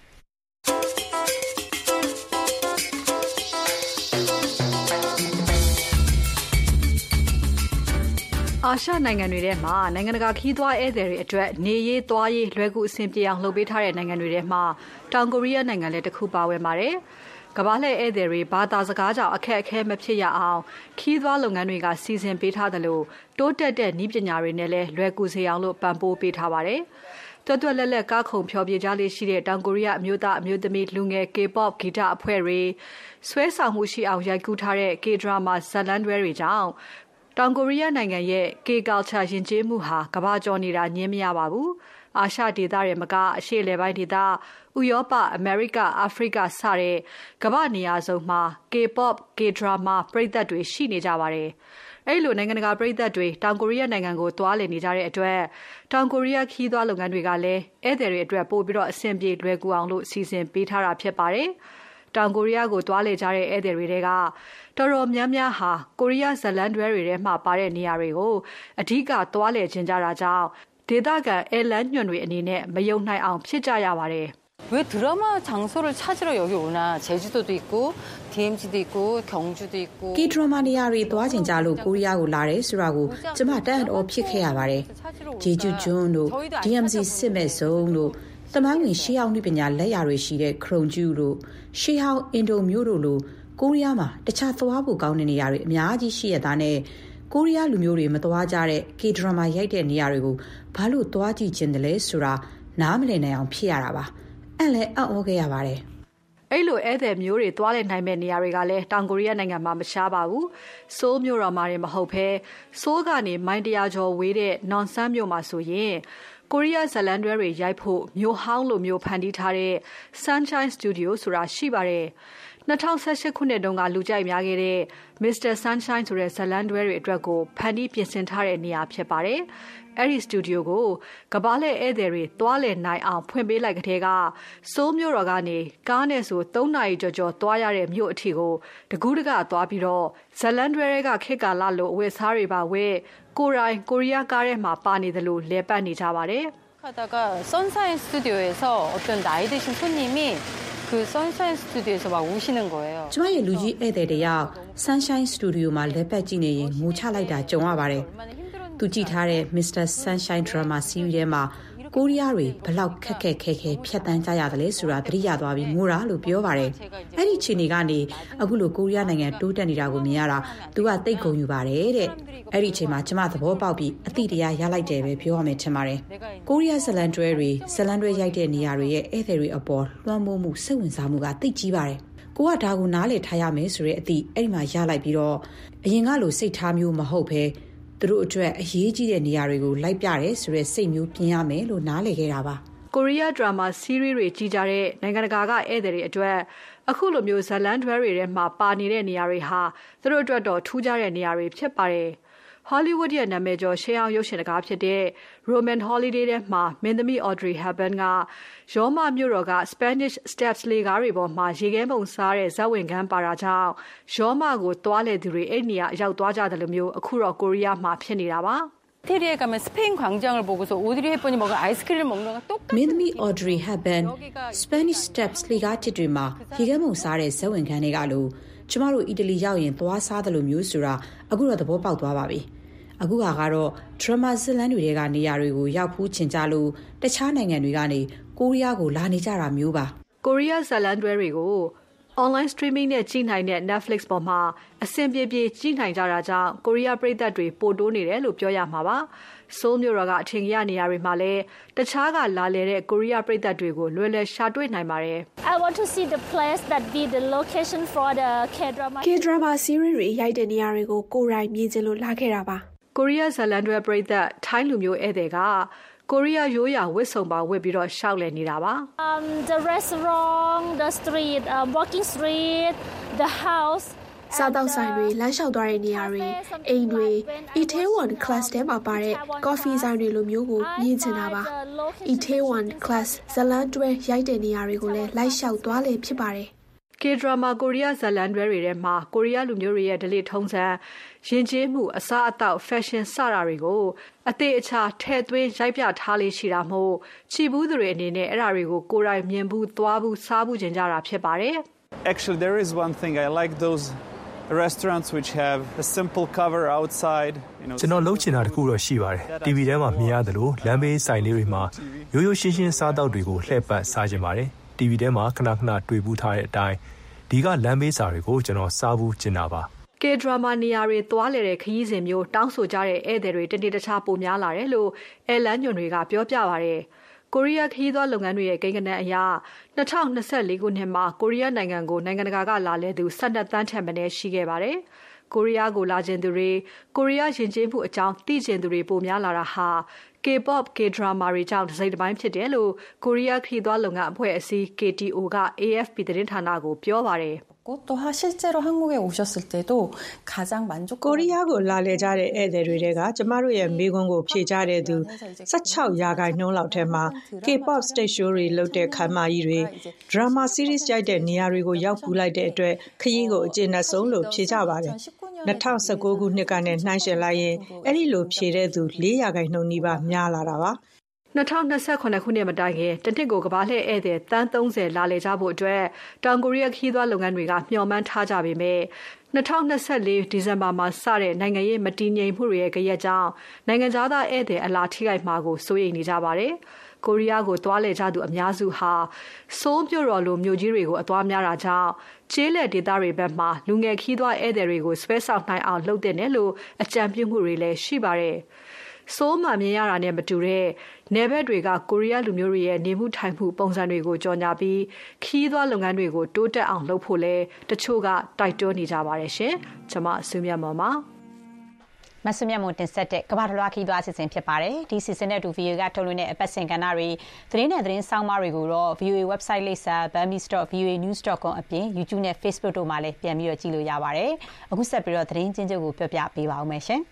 အာရှနိုင်ငံတွေထဲမှာနိုင်ငံတကာခီးသွွားဧည့်သည်တွေအတွက်နေရေးသွားရေးလွယ်ကူအဆင်ပြေအောင်လုပ်ပေးထားတဲ့နိုင်ငံတွေထဲမှာတောင်ကိုရီးယားနိုင်ငံလည်းတစ်ခုပါဝင်ပါတယ်။ကမ္ဘာလှည့်ဧည့်သည်တွေဘာသာစကားကြောင့်အခက်အခဲမဖြစ်ရအောင်ခီးသွွားလုပ်ငန်းတွေကစီစဉ်ပေးထားတယ်လို့တိုးတက်တဲ့နည်းပညာတွေနဲ့လည်းလွယ်ကူစေအောင်လို့ပံ့ပိုးပေးထားပါတယ်။တွတ်တွတ်လက်လက်ကားခုံဖျော်ဖြေကြလေးရှိတဲ့တောင်ကိုရီးယားအမျိုးသားအမျိုးသမီးလူငယ် K-pop ဂီတအဖွဲ့တွေဆွဲဆောင်မှုရှိအောင်ရိုက်ကူးထားတဲ့ K-drama ဇာတ်လမ်းတွဲတွေကြောင့်တောင်ကိုရီးယားနိုင်ငံရဲ့ K-culture ယဉ်ကျေးမှုဟာကမ္ဘာကျော်နေတာညင်းမရပါဘူး။အာရှဒေသရဲ့မကအရှေ့အလယ်ပိုင်းဒေသဥရောပအမေရိကအာဖရိကစတဲ့ကမ္ဘာနေရာစုံမှာ K-pop K-drama ပရိသတ်တွေရှိနေကြပါတယ်။အဲ့လိုနိုင်ငံတကာပရိသတ်တွေတောင်ကိုရီးယားနိုင်ငံကိုသွားလည်နေကြတဲ့အတွက်တောင်ကိုရီးယားခီးသွွားလုပ်ငန်းတွေကလည်းဧည့်သည်တွေအတွက်ပို့ပြီးတော့အဆင်ပြေလွယ်ကူအောင်လို့စီစဉ်ပေးထားတာဖြစ်ပါတယ်။တောင်ကိုရီးယားကိုသွားလည်ကြတဲ့ဧည့်သည်တွေကတော်တော်များများဟာကိုရီးယားဇလန်တွဲတွေထဲမှာပါတဲ့နေရာတွေကိုအဓိကသွားလည်ခြင်းကြတာကြောင့်ဒေသခံအဲလန်ညွန့်တွေအနေနဲ့မယုံနိုင်အောင်ဖြစ်ကြရပါတယ် 왜 드라마 장소를 찾으러 여기 오나 제주도도 있고 디엠지도 있고 경주도 있고 K-drama နေရာတွေသွားကျင်ကြလို့ကိုရီးယားကိုလာတယ်ဆိုတာကိုကျမတန်တော်ဖြစ်ခဲ့ရပါတယ်။ဂျေဂျူကျွန်းတို့ ဒီအမ်စီ စစ်မဲ့စုံတို့တမန်ဝင်ရှေးအောင်နည်းပညာလက်ရာတွေရှိတဲ့ခရုံကျူတို့ရှေးဟောင်းအင်ဒိုမျိုးတို့လိုကိုရီးယားမှာတခြားသွားဖို့ကောင်းတဲ့နေရာတွေအများကြီးရှိရတာနဲ့ကိုရီးယားလူမျိုးတွေမသွားကြတဲ့ K-drama ရိုက်တဲ့နေရာတွေကိုဘာလို့သွားကြည့်ခြင်းတလဲဆိုတာနားမလည်နိုင်အောင်ဖြစ်ရတာပါအဲ့လည်းအံ့ဩခဲ့ရပါတယ်အဲ့လိုဧည့်သည်မျိုးတွေသွားလည်နိုင်မဲ့နေရာတွေကလည်းတောင်ကိုရီးယားနိုင်ငံမှာမရှားပါဘူးဆိုးမြို့တော်မှာမဟုတ်ဘဲဆိုးကနေမိုင်တရာကျော်ဝေးတဲ့နွန်ဆန်းမြို့မှာဆိုရင်ကိုရီးယားဇလန်တွဲတွေရိုက်ဖို့မြို့ဟောင်းလိုမျိုးဖန်တီးထားတဲ့ Sunshine Studio ဆိုတာရှိပါတယ်၂၀၁၈ခုနှစ်တုန်းကလူကြိုက်များခဲ့တဲ့ Mister Sunshine ဆိုတဲ့ဇလန်တွဲတွေအတွက်ကိုဖန်တီးပြင်ဆင်ထားတဲ့နေရာဖြစ်ပါတယ်။အဲဒီစတူဒီယိုကိုကမ္ဘာလှည့်ဧည့်သည်တွေသွားလည်နိုင်အောင်ဖွင့်ပေးလိုက်တဲ့ကဆိုးမြို့တော်ကနေကားနဲ့ဆို၃နာရီကျော်ကျော်သွားရတဲ့မြို့အထိကိုတကူးတကသွားပြီးတော့ဇလန်တွဲတွေကခေတ်ကာလလိုအဝတ်စားတွေပါဝဲကိုရိုင်းကိုရီးယားကားထဲမှာပါနေတယ်လို့လဲပတ်နေကြပါတယ်။하다가 Sunshine Studio에서 어떤 나이 드신 손님이 그 Sunshine Studio에서 막 우시는 거예요. ကျမရဲ့လူကြီးဧည့်သည်တယောက် Sunshine Studio မှာလက်ပတ်ကြည့်နေရင်ငိုချလိုက်တာကြုံရပါတယ်။သူကြည့်ထားတဲ့ Mister Sunshine Drama Series ထဲမှာကိုရီးယားတွေဘလောက်ခက်ခက်ခဲခဲဖြတ်တန်းကြရတယ်လဲဆိုတာသတိရသွားပြီးငိုတာလို့ပြောပါတယ်။အဲ့ဒီခြေနေကနေအခုလိုကိုရီးယားနိုင်ငံတိုးတက်နေတာကိုမြင်ရတာသူကသိတ်ဂုဏ်ယူပါတယ်တဲ့။အဲ့ဒီအချိန်မှာကျမသဘောပေါက်ပြီးအတိတရားရလိုက်တယ်ပဲပြောရမယ်ထင်ပါတယ်။ကိုရီးယားဇလန်တွဲတွေဇလန်တွဲရိုက်တဲ့နေရာတွေရဲ့ဧည့်သည်တွေအပေါ်လွှမ်းမိုးမှုစိတ်ဝင်စားမှုကသိတ်ကြီးပါတယ်။ကိုကဒါကိုနားလည်ထားရမယ်ဆိုတဲ့အသည့်အဲ့ဒီမှာရလိုက်ပြီးတော့အရင်ကလိုစိတ်ထားမျိုးမဟုတ်ဘဲသူတို့အတွက်အရေးကြီးတဲ့နေရာတွေကိုလိုက်ပြတယ်ဆိုတဲ့စိတ်မျိုးပြင်ရမယ်လို့နားလည်ခဲ့တာပါကိုရီးယားဒရာမာစီးရီးတွေကြီးကြတဲ့နိုင်ငံတကာကဧည့်သည်တွေအတွက်အခုလိုမျိုးဇလန်တွဲတွေထဲမှာပါနေတဲ့နေရာတွေဟာသူတို့အတွက်တော့ထူးခြားတဲ့နေရာတွေဖြစ်ပါတယ်ဟောလိဝုဒ်ရဲ့နာမည်ကျော်ရှေးအောင်ရုပ်ရှင်တကားဖြစ်တဲ့ Roman Holiday ထဲမှာမင်းသမီး Audrey Hepburn ကရောမမြို့တော်က Spanish Steps လေကားတွေပေါ်မှာရေခဲပုံစားတဲ့ဇာတ်ဝင်ခန်းပါတာကြောင့်ရောမကိုတွားလေသူတွေအဲ့နေရာရောက်သွားကြတယ်လို့မျိုးအခုတော့ကိုရီးယားမှာဖြစ်နေတာပါ 이태리에 가면 스페인 광장을 보고서 오드리 헵번이 먹은 아이스크림을 먹는 거 똑같아. မင်းသမီး Audrey Hepburn Spanish Steps လေကားတစ်တွေမှာရေခဲပုံစားတဲ့ဇာတ်ဝင်ခန်းတွေကလို့ကျမတို့အီတလီရောက်ရင်သွားစားတယ်လို့မျိုးဆိုတာအခုတော့သဘောပေါက်သွားပါပြီအခုကကတော့ drama ဇလန်တွေထဲကနေရာတွေကိုရောက်ဖူးချင်ကြလို့တခြားနိုင်ငံတွေကနေကိုရီးယားကိုလာနေကြတာမျိုးပါကိုရီးယားဇလန်တွဲတွေကို online streaming နဲ့ကြည့်နိုင်တဲ့ Netflix ပေါ်မှာအဆင်ပြေပြေကြည့်နိုင်ကြတာကြောင့်ကိုရီးယားပရိသတ်တွေပိုတိုးနေတယ်လို့ပြောရမှာပါဆိုးမြို့တော်ကအထင်ကြီးနေရာတွေမှာလည်းတခြားကလာလေတဲ့ကိုရီးယားပြည်သက်တွေကိုလွယ်လွယ်ရှာတွေ့နိုင်ပါတယ် I want to see the place that be the location for the K-drama K-drama series တွေရိုက်တဲ့နေရာတွေကိုကိုယ်တိုင်မြင်ချင်လို့လာခဲ့တာပါကိုရီးယားဇလန်တွဲပြည်သက်ထိုင်းလူမျိုးဧည့်သည်ကကိုရီးယားရိုးရာဝတ်စုံပါဝတ်ပြီးတော့ရှောက်လည်နေတာပါ Um the restaurant the street um, walking street the house စားတောက်ဆိုင်တွေလမ်းလျှောက်သွားတဲ့နေရာတွေအိမ်တွေ Itaewon Class ထဲမှာပါတဲ့ coffee ဆိုင်တွေလိုမျိုးကိုမြင်ချင်တာပါ Itaewon Class ဇလန်တွဲရိုက်တဲ့နေရာတွေကိုလည်းလိုက်လျှောက်သွားလေဖြစ်ပါတယ် K-drama ကိုရီးယားဇလန်တွဲတွေထဲမှာကိုရီးယားလူမျိုးတွေရဲ့ဓလေ့ထုံးစံရင်ကျေးမှုအစားအသောက် fashion စတာတွေကိုအသေးအချာထည့်သွင်းရိုက်ပြထားလေးရှိတာမို့ချီဘူးသူတွေအနေနဲ့အဲ့ဒါတွေကိုကိုယ်တိုင်မြင်ဘူးသွားဘူးစားဘူးကျင်ကြတာဖြစ်ပါတယ် Actually there is one thing I like those restaurants which have a simple cover outside you know ကျွန်တော်လုပ်ချင်တာတခုတော့ရှိပါတယ် T V ထဲမှာမြင်ရတယ်လို့လမ်းဘေးဆိုင်လေးတွေမှာရိုးရိုးရှင်းရှင်းစားတောက်တွေကိုလှည့်ပတ်စားကြပါတယ် T V ထဲမှာခဏခဏတွေ့ဘူးထားတဲ့အတိုင်းဒီကလမ်းဘေးစာတွေကိုကျွန်တော်စားဘူးကျင်တာပါ K-drama နေရာတွေသွားလေတဲ့ခရီးစဉ်မျိုးတောင်းဆိုကြတဲ့ဧည့်သည်တွေတနေ့တခြားပိုများလာတယ်လို့အဲလန်ညွန်တွေကပြောပြပါတယ်ကိုရီးယားခရီးသွားလုပ်ငန်းတွေရဲ့ကိန်းဂဏန်းအရ၂၀၂၄ခုနှစ်မှာကိုရီးယားနိုင်ငံကိုနိုင်ငံတကာကလာလဲသူ၁၂သန်းထက်မနည်းရှိခဲ့ပါတယ်။ကိုရီးယားကိုလာခြင်းသူတွေကိုရီးယားယဉ်ကျေးမှုအကြောင်းသိကျင်သူတွေပိုများလာတာဟာ K-pop K-drama တွေကြောင့်တစ်စိတ်တစ်ပိုင်းဖြစ်တယ်လို့ကိုရီးယားခရီးသွားလုပ်ငန်းအဖွဲ့အစည်း K T O က A F P သတင်းဌာနကိုပြောပါတယ် 또 실제로 한국에 오셨을 때도 가장 만족 ကိုရီးယားကိုလာလည်ကြတဲ့ဧည့်သည်တွေကကျမတို့ရဲ့မိကွန်းကိုဖြေကြတဲ့သူ၁၆ရာခိုင်နှုန်းလောက်ထဲမှာ K-pop stage show တွေလုပ်တဲ့ခမ်းမကြီးတွေ drama series ရိုက်တဲ့နေရာတွေကိုရောက်ပူလိုက်တဲ့အတွက်ခရီးကိုအကျဉ်းနဲ့ဆုံးလို့ဖြေကြပါတယ်၂၀၁၉ခုနှစ်ကနဲ့နှိုင်းယှဉ်လိုက်ရင်အဲ့ဒီလိုဖြေတဲ့သူ၄ရာခိုင်နှုန်းနီးပါးများလာတာပါ၂၀၂၇ခုနှစ်မတိုင်ခင်တနစ်ကိုကဘာလှည့်ဧည့်သည်တန်း၃၀လာလေကြဖို့အတွက်တောင်ကိုရီးယားခီးသွွားလုပ်ငန်းတွေကမျှော်မှန်းထားကြပေမဲ့၂၀၂၄ဒီဇင်ဘာမှာစတဲ့နိုင်ငံရေးမတည်ငြိမ်မှုတွေရဲ့ကြရက်ကြောင့်နိုင်ငံသားဧည့်သည်အလားထိခိုက်မှာကိုစိုးရိမ်နေကြပါတယ်။ကိုရီးယားကိုသွားလေကြသူအများစုဟာဆိုးမြို့တော်လိုမြို့ကြီးတွေကိုအသွားများတာကြောင့်ကျေးလက်ဒေသတွေဘက်မှာလူငယ်ခီးသွွားဧည့်သည်တွေကိုဆွဲဆောင်နိုင်အောင်လုပ်တဲ့နယ်လို့အကြံပြုမှုတွေလည်းရှိပါတယ်။ဆိုးမှမြင်ရတာနဲ့မတူတဲ့နယ်ဘက်တွေကကိုရီးယားလူမျိုးတွေရဲ့နေမှုထိုင်မှုပုံစံတွေကိုကြော်ညာပြီးခီးသွွားလုပ်ငန်းတွေကိုတိုးတက်အောင်လုပ်ဖို့လဲတချို့ကတိုက်တွန်းနေကြပါတယ်ရှင်။ကျွန်မဆွေးမြတ်မော်ပါမဆွေးမြတ်မော်တင်ဆက်တဲ့ကမ္ဘာတစ်လွှာခီးသွွားအစီအစဉ်ဖြစ်ပါတယ်။ဒီစီစဉ်တဲ့တူ ဗီအိုအေ ကထုတ်လွှင့်တဲ့အပတ်စဉ်ကဏ္ဍတွေသတင်းနဲ့သတင်းဆောင်းပါးတွေကိုတော့ ဗီအိုအေ website လိပ်စာ burmese dot v o a news dot com အပြင် YouTube နဲ့ Facebook တို့မှာလည်းပြန်ပြီးတော့ကြည့်လို့ရပါတယ်။အခုဆက်ပြီးတော့သတင်းချင်းချုပ်ကိုပြောပြပေးပါဦးမယ်ရှင်။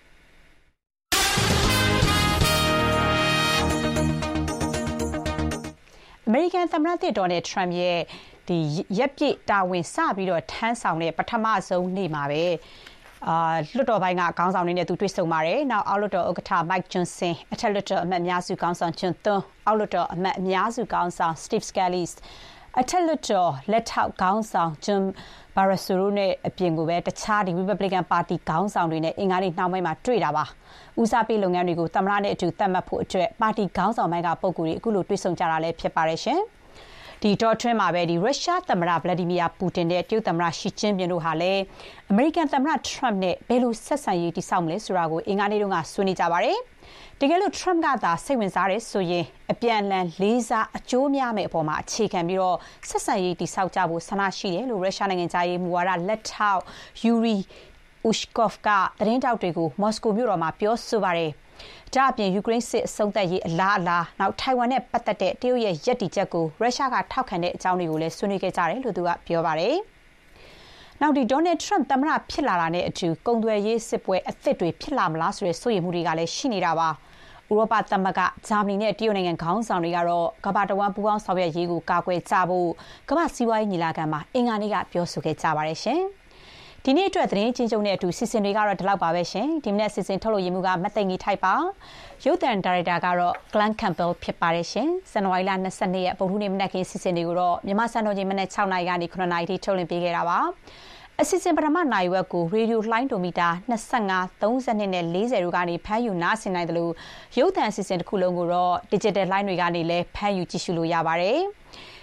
အမေရိကန်သမ္မတဒေါ်နယ်ထရမ့်ရဲ့ဒီရက်ပြည့်တာဝန်စပြီးတော့ထမ်းဆောင်တဲ့ပထမဆုံးနေ့မှာပဲအာလွှတ်တော်ပိုင်းကခေါင်းဆောင်တွေနဲ့သူတွေ့ဆုံပါတယ်။နောက်အောက်လွှတ်တော်ဥက္ကဋ္ဌ Mike Johnson အထက်လွှတ်တော်အမတ်အများစုခေါင်းဆောင် John Thune အောက်လွှတ်တော်အမတ်အများစုခေါင်းဆောင် Steve Scalise အထက်လွှတ်တော်လက်ထောက်ခေါင်းဆောင် John Barrasso နဲ့အပြင်ကိုပဲတခြားဒီ Republican Party ခေါင်းဆောင်တွေနဲ့အင်္ဂါနေ့နှောင်းပိုင်းမှာတွေ့တာပါ။ဦးစားပေးလုပ်ငန်းတွေကိုသမ္မတနဲ့အတူသတ်မှတ်ဖို့အတွက်ပါတီခေါင်းဆောင်ပိုင်းကပုံကိုယ်တွေအခုလိုတွေ့ဆုံကြတာလည်းဖြစ်ပါတယ်ရှင်။ဒီတော့ထွန်းမှာပဲဒီရုရှားသမ္မတဗလာဒီမီယာပူတင်နဲ့တရုတ်သမ္မတရှီကျင်းပင်တို့ဟာလည်းအမေရိကန်သမ္မတထရမ့်နဲ့ဘယ်လိုဆက်ဆံရေးတည်ဆောက်မလဲဆိုတာကိုအင်္ဂါနေ့တုန်းကဆွေးနွေးကြပါတယ်။တကယ်လို့ထရမ့်ကသာစိတ်ဝင်စားတဲ့ဆိုရင်အပြန်အလှန်လေးစားအကျိုးများမဲ့အပေါ်မှာအခြေခံပြီးတော့ဆက်ဆံရေးတည်ဆောက်ကြဖို့ဆန္ဒရှိတယ်လို့ရုရှားနိုင်ငံသားရေးမူဝါဒလက်ထောက်ယူရီUshkov ကသတင်းတောက်တွေကိုမော်စကိုမြို့တော်မှာပြောဆိုပါတယ်။ဒါအပြင်ယူကရိန်းစစ်အဆုံးသတ်ရေးအလားအလာနောက်ထိုင်ဝမ်နဲ့ပတ်သက်တဲ့တရုတ်ရဲ့ရည်တည်ချက်ကိုရုရှားကထောက်ခံတဲ့အကြောင်းတွေကိုလည်းဆွေးနွေးခဲ့ကြတယ်လို့သူကပြောပါတယ်။နောက်ဒီဒေါ်နယ်ထရမ့်သမ္မတဖြစ်လာတာနဲ့အတူကုန်သွယ်ရေးစစ်ပွဲအသစ်တွေဖြစ်လာမလားဆိုတဲ့စိုးရိမ်မှုတွေကလည်းရှိနေတာပါ။ဥရောပသမဂ္ဂဂျာမနီနဲ့တရုတ်နိုင်ငံခေါင်းဆောင်တွေကတော့ကမ္ဘာတဝန်းပူးပေါင်းဆောင်ရွက်ရေးကိုကာကွယ်ကြဖို့ကမ္ဘာစီးပွားရေးညီလာခံမှာအင်္ဂါနေ့ကပြောဆိုခဲ့ကြပါတယ်ရှင်။ဒီနေ့အတွက်သတင်းချင်းချုပ်နဲ့အတူစီစဉ်တွေကတော့ဒီလောက်ပါပဲရှင်ဒီမနေ့စီစဉ်ထုတ်လို့ရမှုကမသိငီထိုက်ပါရုပ်သံဒါရိုက်တာကတော့ Glenn Campbell ဖြစ်ပါတယ်ရှင်ဇန်နဝါရီလ၂၂ရက်ပုဂ္ဂိုလ်နေ့မနက်ခင်းစီစဉ်တွေကိုတော့မြန်မာစံတော်ချိန်မနက်၆နာရီကနေခုနှစ်နာရီထိထုတ်လွှင့်ပေးခဲ့တာပါအစီအစဉ်ပထမနိုင်ဝက်ကိုရေဒီယိုလှိုင်းဒိုမီတာ၂၅ ၃၂နဲ့၄၀တို့ကနေဖမ်းယူနားဆင်နိုင်တယ်လို့ရုပ်သံအစီအစဉ်တစ်ခုလုံးကိုတော့ digital line တွေကနေလည်းဖမ်းယူကြည့်ရှုလို့ရပါတယ်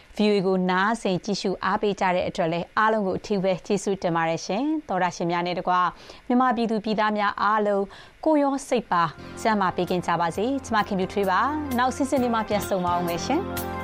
ဗီအိုအေ ကိုနားဆင်ကြည့်ရှုအားပေးကြတဲ့အတွက်လည်းအားလုံးကိုအထူးပဲကျေးဇူးတင်ပါတယ်ရှင်။သောရရှင်များနဲ့တကွမြန်မာပြည်သူပြည်သားများအားလုံးကိုရောစိတ်ပါကျန်းမာပေးခင်ကြပါစေ။ကျွန်မခင်ဗျူထွေးပါ။နောက်စီစဉ်လေးမှာပြန်ဆုံပါအောင်မယ်ရှင်။